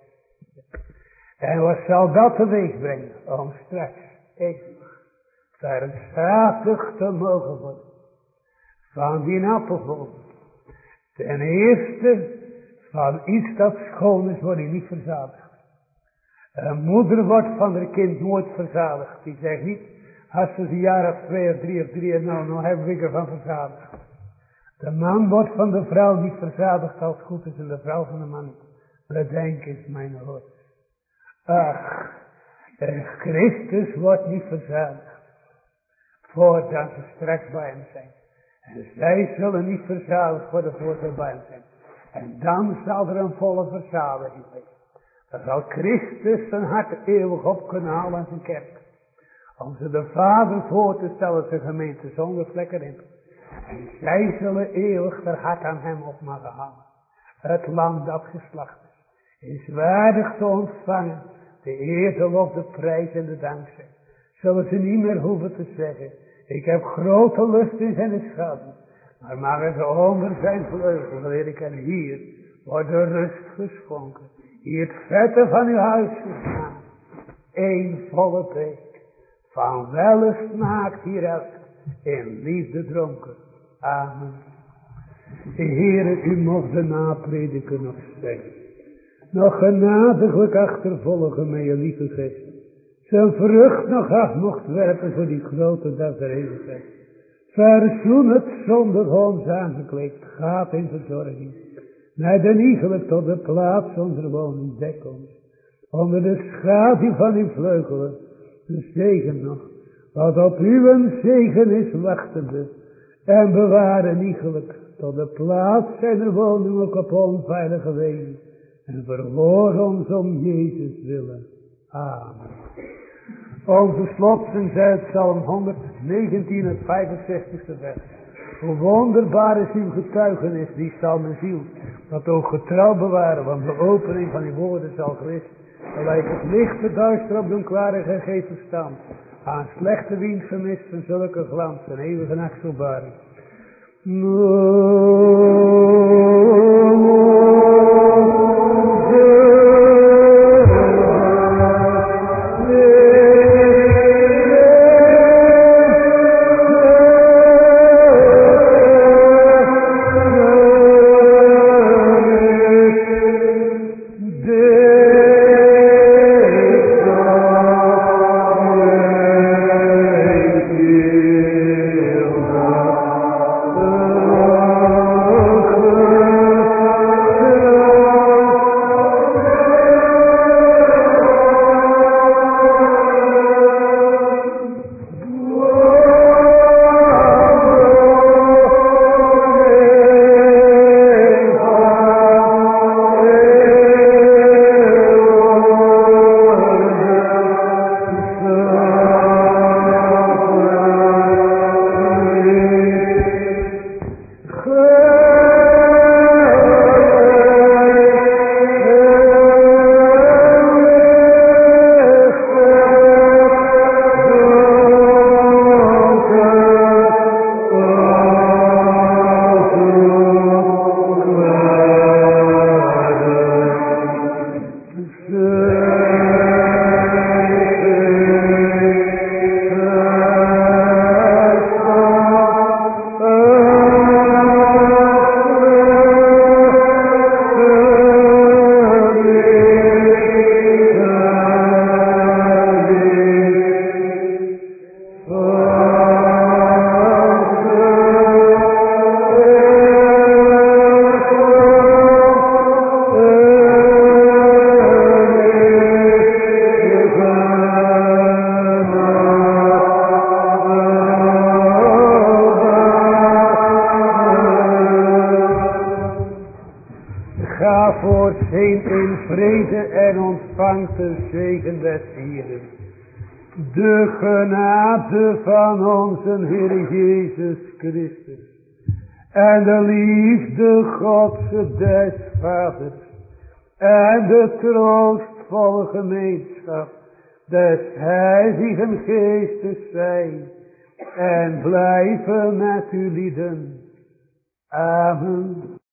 En wat zal dat teweeg brengen? Om straks eeuwig verzadigd te mogen worden. Van die appelboom. Ten eerste, van iets dat schoon is, word je niet verzadigd. Een moeder wordt van haar kind nooit verzadigd. Die zegt niet, als ze een jaar of twee of drie of drie en nou, nou hebben we ervan verzadigd. De man wordt van de vrouw niet verzadigd als het goed is en de vrouw van de man niet. Bedenk eens mijn hoor. Ach, Christus wordt niet verzadigd. Voordat ze straks bij hem zijn. En zij zullen niet verzadigd worden voor ze bij hem zijn. En dan zal er een volle verzadiging zijn. Dan zal Christus zijn hart eeuwig op kunnen halen aan zijn kerk. Om ze de Vader voor te stellen, zijn gemeente zonder vlek erin. En zij zullen eeuwig haar hart aan hem op mogen halen. Het lam dat geslacht is, is waardig te ontvangen de eer, de lof, de prijs en de dankzij. Zullen ze niet meer hoeven te zeggen, ik heb grote lust in zijn schatten. Maar mag het onder zijn vleugel, leer ik en hier wordt de rust geschonken. Hier het vette van uw huis gestaan. Eén volle beek. Van welle smaakt hieruit in liefde dronken. Amen. Heere, u mocht de naprediker nog zeggen. Nog genadiglijk achtervolgen met je lieve geest. Zijn vrucht nog af mocht werpen voor die grote dag der eeuwigheid. Verzoen het zonder ons aangekleed, gaat in verzorging. Naar de iegelijk tot de plaats onze woning, dek ons. Onder de schaduw van uw vleugelen, de zegen nog, wat op uw zegen is wachtende. En bewaren iegelijk tot de plaats zijner woning ook op onveilige wegen. En verhoor ons om Jezus willen. Amen. Onze slotsen zijn Psalm honderdnegentien, het vijfenzestigste vers. Hoe wonderbaar is uw getuigenis, die zal mijn ziel, dat ook getrouw bewaren, want de opening van uw woorden zal gerust. Gelijk het licht de duister op doen klare gegeven stand. Aan slechte wind gemist van zulke glans en eeuwige nachtzelbaring. De genade van onze Heer Jezus Christus en de liefde Gods des Vaders en de troostvolle gemeenschap des Heiligen Geestes zijn en blijven met u lieden. Amen.